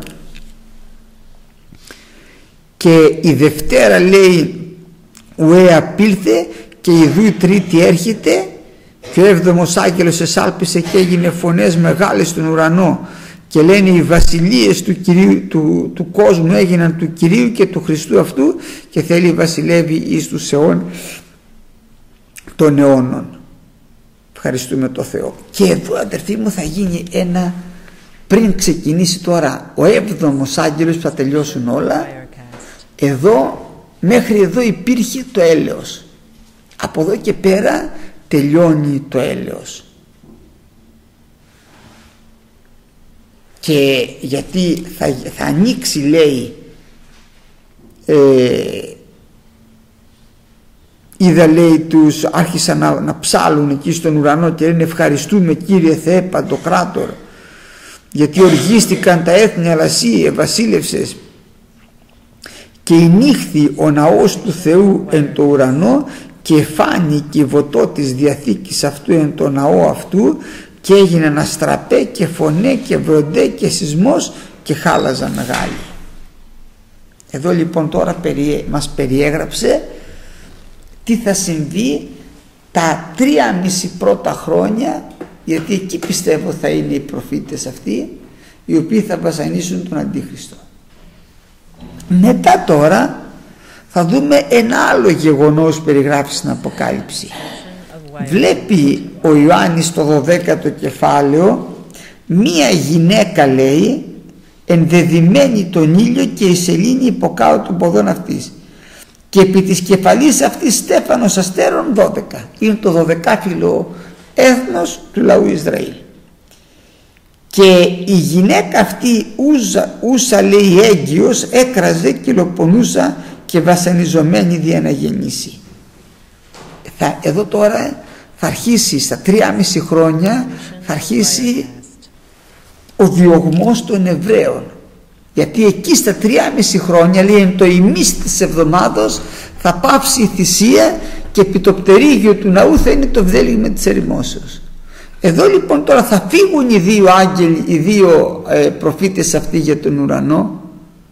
Και η Δευτέρα λέει ουέ απήλθε, και ιδού η Τρίτη έρχεται, και ο 7ος άγγελος εσάλπισε και έγινε φωνές μεγάλες στον ουρανό, και λένε οι βασιλείες του, Κυρίου, του κόσμου έγιναν του Κυρίου και του Χριστού αυτού, και θέλει βασιλεύει εις τους αιών των αιώνων. Ευχαριστούμε το Θεό. Και εδώ αδερφοί μου θα γίνει ένα, πριν ξεκινήσει τώρα ο 7ος άγγελος που θα τελειώσουν όλα, εδώ μέχρι εδώ υπήρχε το έλεος, από εδώ και πέρα τελειώνει το έλεος. Και γιατί θα ανοίξει λέει είδα λέει τους άρχισαν να ψάλουν εκεί στον ουρανό και λένε ευχαριστούμε Κύριε Θεέ Παντοκράτορ, γιατί οργίστηκαν τα έθνη αλλά εσύ ευασίλευσες, και ενήχθη ο ναός του Θεού εν το ουρανό, και φάνη και βοτό της Διαθήκης αυτού εν το ναό αυτού, και έγινε αστραπέ και φωνέ και βροντέ και σεισμός και χάλαζα μεγάλη. Εδώ λοιπόν τώρα μας περιέγραψε τι θα συμβεί τα 3,5 πρώτα χρόνια, γιατί εκεί πιστεύω θα είναι οι προφήτες αυτοί οι οποίοι θα βασανίσουν τον Αντίχριστο. Μετά τώρα θα δούμε ένα άλλο γεγονός που περιγράφει στην Αποκάλυψη. Βλέπει ο Ιωάννης στο 12ο κεφάλαιο μία γυναίκα λέει ενδεδειμένη τον ήλιο και η σελήνη υποκάτω των ποδών αυτής, και επί της κεφαλής αυτής στέφανος αστέρων 12. Είναι το 12φυλλο έθνος του λαού Ισραήλ. Και η γυναίκα αυτή ούσα λέει έγκυος έκραζε και λοπονούσα και βασανιζομένη δια να γεννήσει. Εδώ τώρα θα αρχίσει στα 3,5 χρόνια θα αρχίσει ο διωγμός των Εβραίων, γιατί εκεί στα 3,5 χρόνια λέει το ημίς της εβδομάδος θα πάψει η θυσία και επί το πτερίγιο του ναού θα είναι το βδέλυγμα της ερημόσεως. Εδώ λοιπόν τώρα θα φύγουν οι δύο άγγελοι, οι δύο προφήτες αυτοί για τον ουρανό,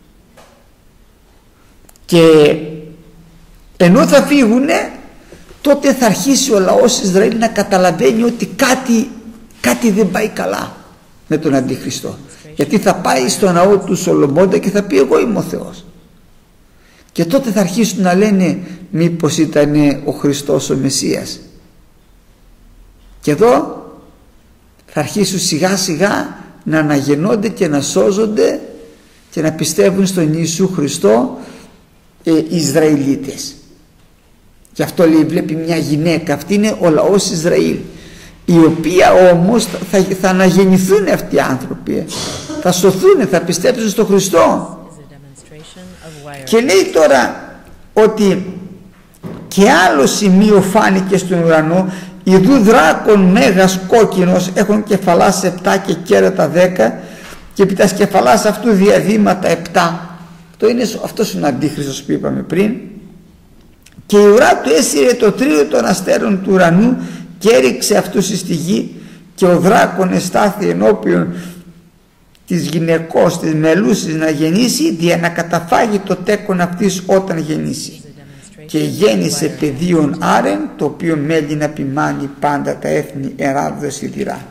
και ενώ θα φύγουνε τότε θα αρχίσει ο λαός Ισραήλ να καταλαβαίνει ότι κάτι δεν πάει καλά με τον Αντιχριστό, γιατί θα πάει στο ναό του Σολομώντα και θα πει εγώ είμαι ο Θεός, και τότε θα αρχίσουν να λένε μήπως ήταν ο Χριστός ο Μεσσίας. Και εδώ θα αρχίσουν σιγά σιγά να αναγεννώνται και να σώζονται και να πιστεύουν στον Ιησού Χριστό Ισραηλίτες. Γι' αυτό λέει βλέπει μια γυναίκα, αυτή είναι ο λαός Ισραήλ, η οποία όμως θα αναγεννηθούν αυτοί οι άνθρωποι, θα σωθούν, θα πιστέψουν στον Χριστό. Και λέει τώρα ότι Και άλλο σημείο φάνηκε στον ουρανό, ιδού δράκων μέγας κόκκινος, έχουν κεφαλάς 7 και κέρατα 10 και επί τας κεφαλάς αυτού διαδήματα 7. Αυτός είναι ο Αντίχριστος που είπαμε πριν. Και η ουρά του έσυρε το τρίο των αστέρων του ουρανού και έριξε αυτούς στη γη, και ο δράκων εστάθη ενώπιον της γυναικός της μελούσης να γεννήσει, δια να καταφάγει το τέκον αυτής όταν γεννήσει. Και γέννησε παιδίον άρεν, το οποίο μέλει να ποιμάνει πάντα τα έθνη εράβδος σιδηρά.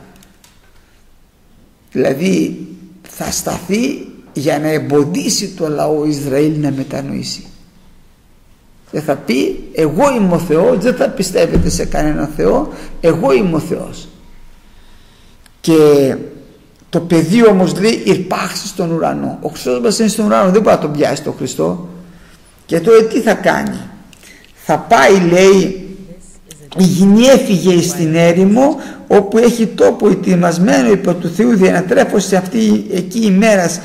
Δηλαδή θα σταθεί για να εμποδίσει το λαό Ισραήλ να μετανοήσει. Δεν θα πει εγώ είμαι ο Θεός, δεν θα πιστεύετε σε κανένα Θεό, εγώ είμαι ο Θεός. Και το παιδί όμως λέει υπάρξει στον ουρανό. Ο Χριστός μας είναι στον ουρανό, δεν μπορεί να τον πιάσει τον Χριστό. Και τώρα τι θα κάνει? Θα πάει, λέει, η γυνή έφυγε στην έρημο, όπου έχει τόπο ετοιμασμένο υπό του Θεού, για να τρέφω σε αυτή εκεί ημέρας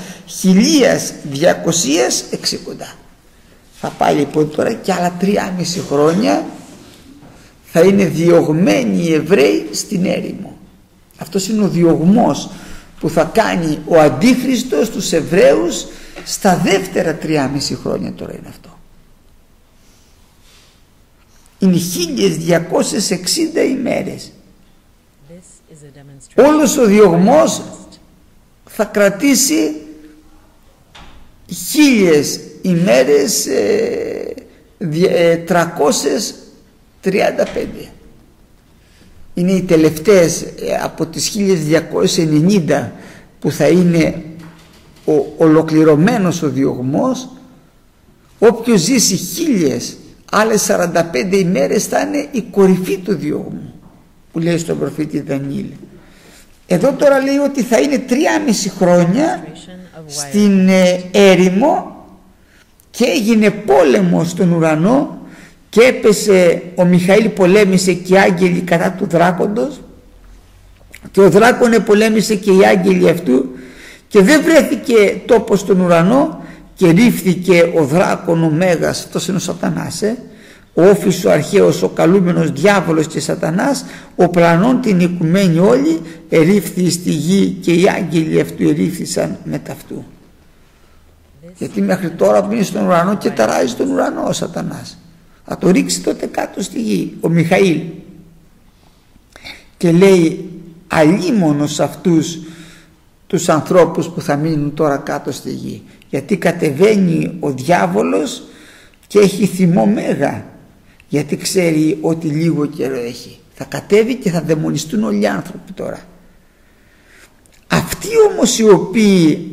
1260. Θα πάει λοιπόν τώρα και άλλα 3,5 χρόνια θα είναι διωγμένοι οι Εβραίοι στην έρημο. Αυτός είναι ο διωγμός που θα κάνει ο Αντίχριστος τους Εβραίους στα δεύτερα 3,5 χρόνια. Τώρα είναι αυτό. Είναι 1260 ημέρες. Όλος ο διωγμός θα κρατήσει 1000 ημέρες 335. Είναι οι τελευταίες από τις 1290 που θα είναι ολοκληρωμένος ο διωγμός. Όποιος ζήσει 1000 άλλες 45 ημέρες θα είναι η κορυφή του διωγμού, που λέει στον προφήτη Δανιήλ. Εδώ τώρα λέει ότι θα είναι 3,5 χρόνια στην έρημο, και έγινε πόλεμος στον ουρανό και έπεσε ο Μιχαήλ, πολέμησε και οι άγγελοι κατά του δράκοντος, και ο δράκον πολέμησε και οι άγγελοι αυτού, και δεν βρέθηκε τόπος στον ουρανό, και ρίφθηκε ο δράκον ο Μέγας, αυτός είναι ο Σατανάς, ο όφης ο αρχαίος, ο καλούμενος διάβολος και Σατανάς, ο πλανών την οικουμένη όλη, ερίφθη στη γη, και οι άγγελοι αυτού ερίφθησαν μετά αυτού. Γιατί μέχρι τώρα που είναι στον ουρανό και ταράζει τον ουρανό ο Σατανάς, θα το ρίξει τότε κάτω στη γη ο Μιχαήλ. Και λέει αλίμονος αυτούς τους ανθρώπους που θα μείνουν τώρα κάτω στη γη, γιατί κατεβαίνει ο διάβολος και έχει θυμό μέγα, γιατί ξέρει ότι λίγο καιρό έχει. Θα κατέβει και θα δαιμονιστούν όλοι οι άνθρωποι τώρα. Αυτοί όμως οι οποίοι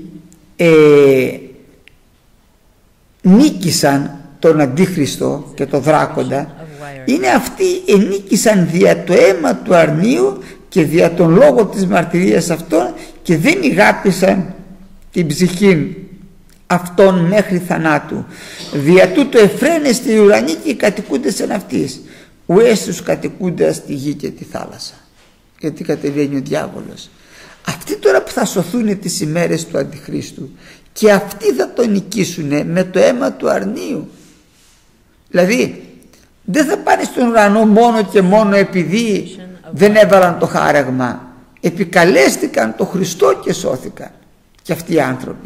νίκησαν τον Αντίχριστο και τον δράκοντα, είναι αυτοί ενίκησαν δια το αίμα του αρνίου και δια τον λόγο της μαρτυρίας αυτών, και δεν ηγάπησαν την ψυχή αυτών μέχρι θανάτου. Δια τούτο εφραίνεστε οι ουρανοί και οι κατοικούντες εν αυτής, ουές τους κατοικούντας στη γη και τη θάλασσα. Γιατί κατεβαίνει ο διάβολος. Αυτοί τώρα που θα σωθούν τις ημέρες του Αντιχρίστου, και αυτοί θα τον νικήσουν με το αίμα του αρνίου. Δηλαδή δεν θα πάνε στον ουρανό μόνο και μόνο επειδή δεν έβαλαν το χάραγμα. Επικαλέστηκαν το Χριστό και σώθηκαν και αυτοί οι άνθρωποι,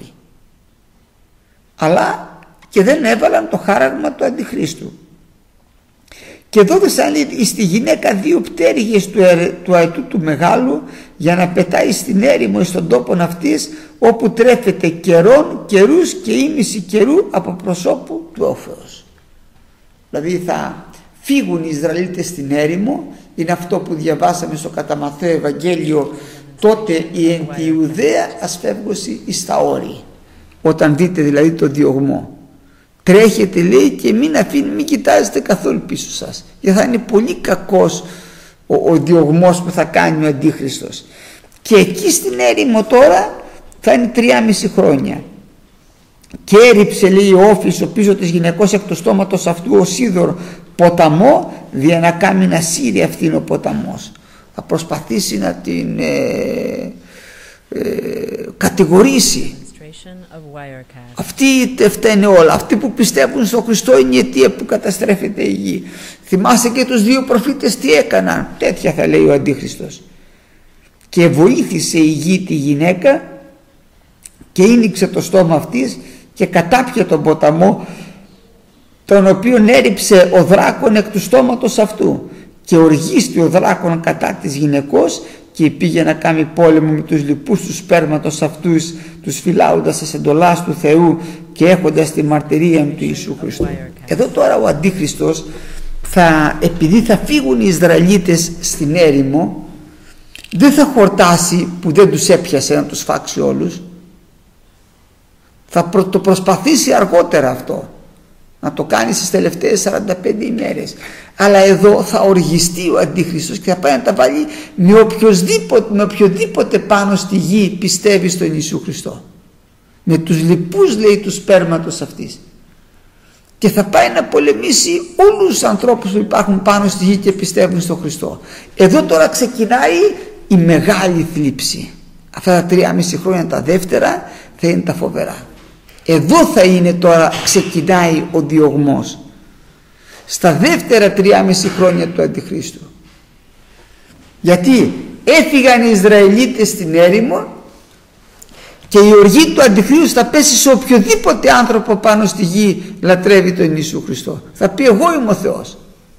αλλά και δεν έβαλαν το χάραγμα του Αντιχρίστου. Και δόθησαν στη γυναίκα 2 πτέρυγες του αετού του μεγάλου, για να πετάει στην έρημο εις τον τόπον αυτής, όπου τρέφεται καιρούς και ήμιση καιρού από προσώπου του όφεως. Δηλαδή θα φύγουν οι Ισραηλίτες στην έρημο, είναι αυτό που διαβάσαμε στο κατά Μαθαίο Ευαγγέλιο, τότε η εν τη Ιουδαία ασφεύγωση εις τα όρη. Όταν δείτε δηλαδή το διωγμό, τρέχετε λέει και μην κοιτάζετε καθόλου πίσω σας, γιατί θα είναι πολύ κακός ο διωγμός που θα κάνει ο Αντίχριστος. Και εκεί στην έρημο τώρα θα είναι 3,5 χρόνια. Και έριψε, λέει, ο όφης ο πίσω της γυναικός εκ του στόματος αυτού ο σίδωρο ποταμό, δια να κάνει να σύρει αυτήν ο ποταμός. Θα προσπαθήσει να την κατηγορήσει Αυτά είναι όλα. Αυτοί που πιστεύουν στον Χριστό είναι η αιτία που καταστρέφεται η γη. Θυμάσαι και τους δύο προφήτες τι έκαναν. Τέτοια θα λέει ο Αντίχριστος. Και βοήθησε η γη τη γυναίκα και ίνιξε το στόμα αυτής και κατάπιε τον ποταμό, τον οποίον έριψε ο δράκον εκ του στόματος αυτού, και οργίστη ο δράκον κατά της γυναικός και πήγε να κάνει πόλεμο με τους λοιπούς του σπέρματος αυτούς, τους φυλάοντας της εντολάς του Θεού και έχοντας τη μαρτυρία του Ιησού Χριστού. Εδώ τώρα ο Αντίχριστος επειδή θα φύγουν οι Ισραηλίτες στην έρημο, δεν θα χορτάσει που δεν τους έπιασε να τους φάξει όλους. Θα το προσπαθήσει αργότερα αυτό, να το κάνει στις τελευταίες 45 ημέρες. Αλλά εδώ θα οργιστεί ο Αντίχριστος και θα πάει να τα βάλει με οποιοδήποτε πάνω στη γη πιστεύει στον Ιησού Χριστό. Με τους λοιπούς, λέει, του σπέρματος αυτής. Και θα πάει να πολεμήσει όλους τους ανθρώπους που υπάρχουν πάνω στη γη και πιστεύουν στον Χριστό. Εδώ τώρα ξεκινάει η μεγάλη θλίψη. Αυτά τα 3,5 χρόνια τα δεύτερα θα είναι τα φοβερά. Εδώ θα είναι τώρα, ξεκινάει ο διωγμός. Στα δεύτερα 3,5 χρόνια του Αντιχρίστου. Γιατί έφυγαν οι Ισραηλίτες στην έρημο και η οργή του Αντιχρίστου θα πέσει σε οποιοδήποτε άνθρωπο πάνω στη γη λατρεύει τον Ιησού Χριστό. Θα πει εγώ είμαι ο Θεός.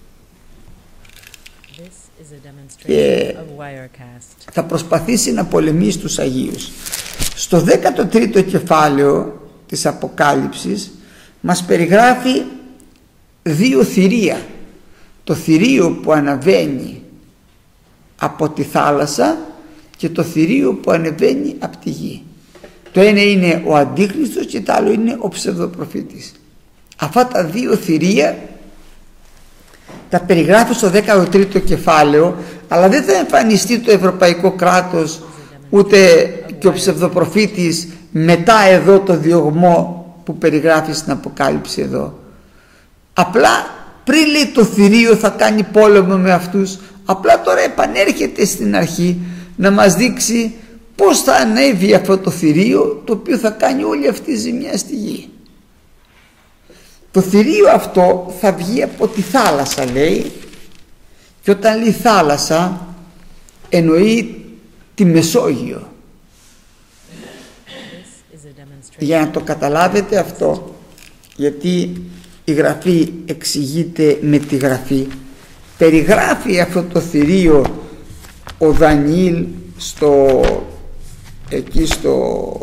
Και θα προσπαθήσει να πολεμήσει τους Αγίους. Στο 13ο κεφάλαιο της Αποκάλυψης μας περιγράφει δύο θηρία. Το θηρίο που αναβαίνει από τη θάλασσα και το θηρίο που ανεβαίνει από τη γη. Το ένα είναι ο Αντίχριστος και το άλλο είναι ο ψευδοπροφήτης. Αυτά τα δύο θηρία τα περιγράφει στο 13ο κεφάλαιο, αλλά δεν θα εμφανιστεί το ευρωπαϊκό κράτος ούτε και ο ψευδοπροφήτης μετά εδώ το διωγμό που περιγράφει στην Αποκάλυψη εδώ. Απλά πριν λέει το θηρίο θα κάνει πόλεμο με αυτούς, απλά τώρα επανέρχεται στην αρχή να μας δείξει πώς θα ανέβει αυτό το θηρίο, το οποίο θα κάνει όλη αυτή η ζημιά στη γη. Το θηρίο αυτό θα βγει από τη θάλασσα, λέει, και όταν λέει θάλασσα εννοεί τη Μεσόγειο. Για να το καταλάβετε αυτό, γιατί η Γραφή εξηγείται με τη Γραφή, περιγράφει αυτό το θηρίο ο Δανιήλ εκεί στο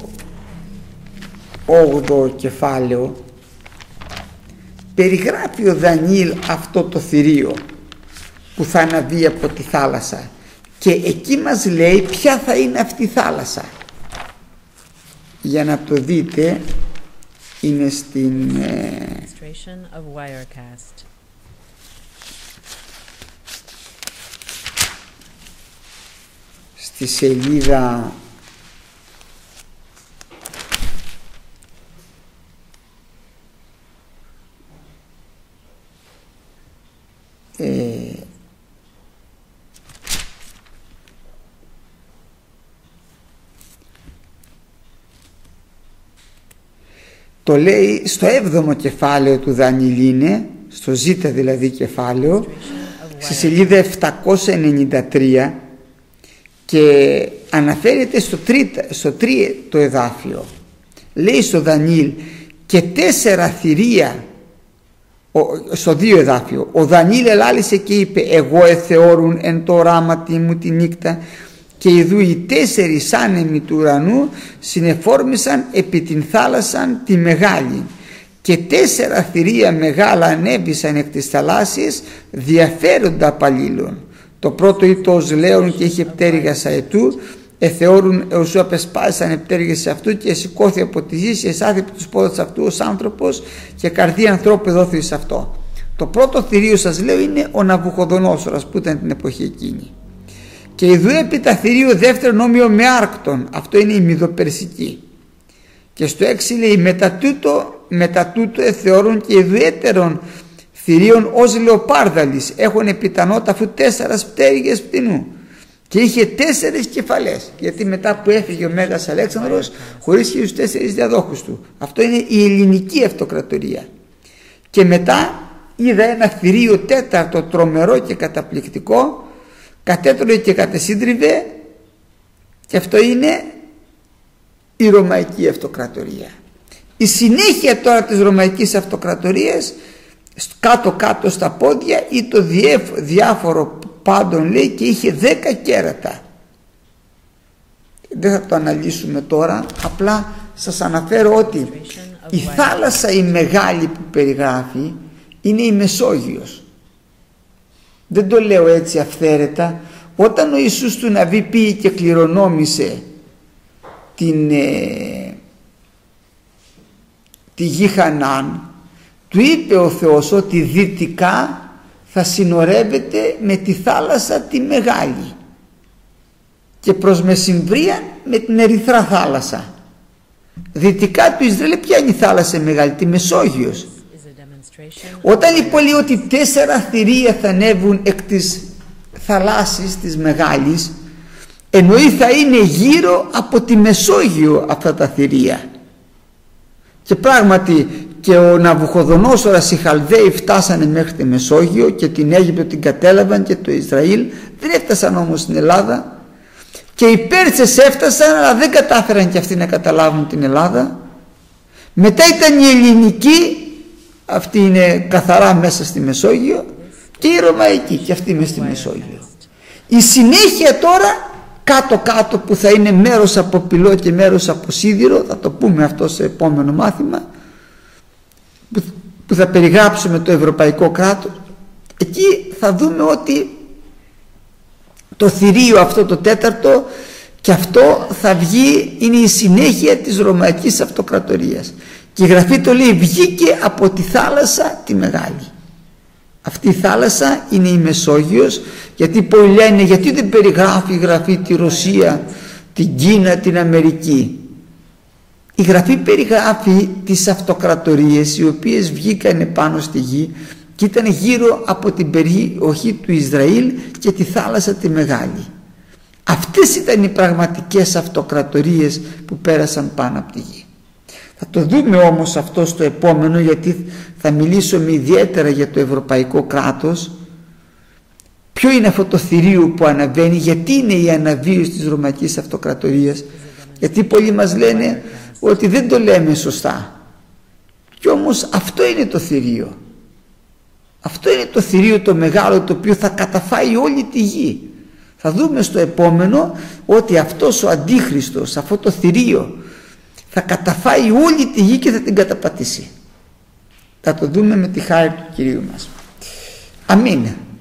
8ο κεφάλαιο. Περιγράφει ο Δανιήλ αυτό το θηρίο που θα αναβεί από τη θάλασσα και εκεί μας λέει ποια θα είναι αυτή η θάλασσα. Για να το δείτε, είναι στην στη σελίδα το λέει στο 7ο κεφάλαιο του Δανιήλ, είναι στο Ζ δηλαδή κεφάλαιο, στη σελίδα 793, και αναφέρεται στο τρίτο εδάφιο. Λέει στο Δανιήλ και 4 θηρία, στο 2 εδάφιο, ο Δανιήλ ελάλησε και είπε εγώ εθεώρουν εν το οράματι μου τη νύχτα, και ειδού οι 4 άνεμοι του ουρανού συνεφόρμησαν επί την θάλασσαν τη μεγάλη, και 4 θηρία μεγάλα ανέβησαν εκ της θαλάσσης διαφέροντα απαλλήλων. Το πρώτο ήτος λέων και είχε πτέρυγας αετού, εθεώρουν εωσού απεσπάσαν επτέρυγες αυτού, και σηκώθη από τη γη και εσάθη από τους πόδους αυτού ως άνθρωπος, και καρδία ανθρώπου εδόθη σε αυτό. Το πρώτο θηρίο, σας λέω, είναι ο Ναβουχοδονόσορας που ήταν την εποχή εκείνη. Και ειδού έπειτα θηρίο δεύτερον όμοιο με άρκτον, αυτό είναι η Μηδοπερσική. Και στο 6 λέει μετά τούτο εθεώρουν και ειδού έτερον θηρίων ως λεοπάρδαλης, έχουν επιτανότα αφού 4 πτέρυγες πτηνού, και είχε 4 κεφαλές, γιατί μετά που έφυγε ο Μέγας Αλέξανδρος χωρίστηκε τους 4 διαδόχους του. Αυτό είναι η ελληνική αυτοκρατορία. Και μετά είδα ένα θηρίο τέταρτο τρομερό και καταπληκτικό, κατέτρωγε και κατεσύντριβε, και αυτό είναι η Ρωμαϊκή Αυτοκρατορία. Η συνέχεια τώρα της Ρωμαϊκής Αυτοκρατορίας, κάτω-κάτω στα πόδια, ή το διάφορο πάντων λέει, και είχε 10 κέρατα. Δεν θα το αναλύσουμε τώρα, απλά σας αναφέρω ότι η θάλασσα η μεγάλη που περιγράφει είναι η Μεσόγειος. Δεν το λέω έτσι αυθαίρετα. Όταν ο Ιησούς του Ναβί πήγε και κληρονόμησε τη γη Χανάν, του είπε ο Θεός ότι δυτικά θα συνορεύεται με τη θάλασσα τη μεγάλη και προς μεσημβρία με την Ερυθρά θάλασσα. Δυτικά του Ισραήλ ποια είναι η θάλασσα μεγάλη? Τη Μεσόγειος. Όταν λοιπόν λέει ότι 4 θηρία θα ανέβουν εκ της θαλάσσης της μεγάλης, εννοεί θα είναι γύρω από τη Μεσόγειο αυτά τα θηρία. Και πράγματι και ο Ναβουχοδονόσορας, οι Χαλδαίοι φτάσανε μέχρι τη Μεσόγειο και την Αίγυπτο την κατέλαβαν και το Ισραήλ. Δεν έφτασαν όμως στην Ελλάδα, και οι Πέρσες έφτασαν, αλλά δεν κατάφεραν και αυτοί να καταλάβουν την Ελλάδα. Μετά ήταν η ελληνική, αυτή είναι καθαρά μέσα στη Μεσόγειο, και η Ρωμαϊκή, και αυτή μέσα στη Μεσόγειο. Η συνέχεια τώρα κάτω-κάτω, που θα είναι μέρος από πυλό και μέρος από σίδηρο, θα το πούμε αυτό σε επόμενο μάθημα, που θα περιγράψουμε το ευρωπαϊκό κράτος. Εκεί θα δούμε ότι το θηρίο αυτό το τέταρτο, και αυτό θα βγει, είναι η συνέχεια της Ρωμαϊκής Αυτοκρατορίας, και η Γραφή το λέει, βγήκε από τη θάλασσα τη μεγάλη. Αυτή η θάλασσα είναι η Μεσόγειος, γιατί πολλοί λένε γιατί δεν περιγράφει η Γραφή τη Ρωσία, την Κίνα, την Αμερική. Η Γραφή περιγράφει τις αυτοκρατορίες οι οποίες βγήκαν πάνω στη γη και ήταν γύρω από την περιοχή του Ισραήλ και τη θάλασσα τη μεγάλη. Αυτές ήταν οι πραγματικές αυτοκρατορίες που πέρασαν πάνω από τη γη. Θα το δούμε όμως αυτό στο επόμενο, γιατί θα μιλήσουμε ιδιαίτερα για το ευρωπαϊκό κράτος. Ποιο είναι αυτό το θηρίο που αναβαίνει, γιατί είναι η αναβίωση της Ρωμαϊκής Αυτοκρατορίας? Γιατί πολλοί μας λένε ότι δεν το λέμε σωστά, και όμως αυτό είναι το θηρίο. Αυτό είναι το θηρίο το μεγάλο, το οποίο θα καταφάει όλη τη γη. Θα δούμε στο επόμενο ότι αυτός ο Αντίχριστος, αυτό το θηρίο, θα καταφάει όλη τη γη και θα την καταπατήσει. Θα το δούμε με τη χάρη του Κυρίου μας. Αμήν.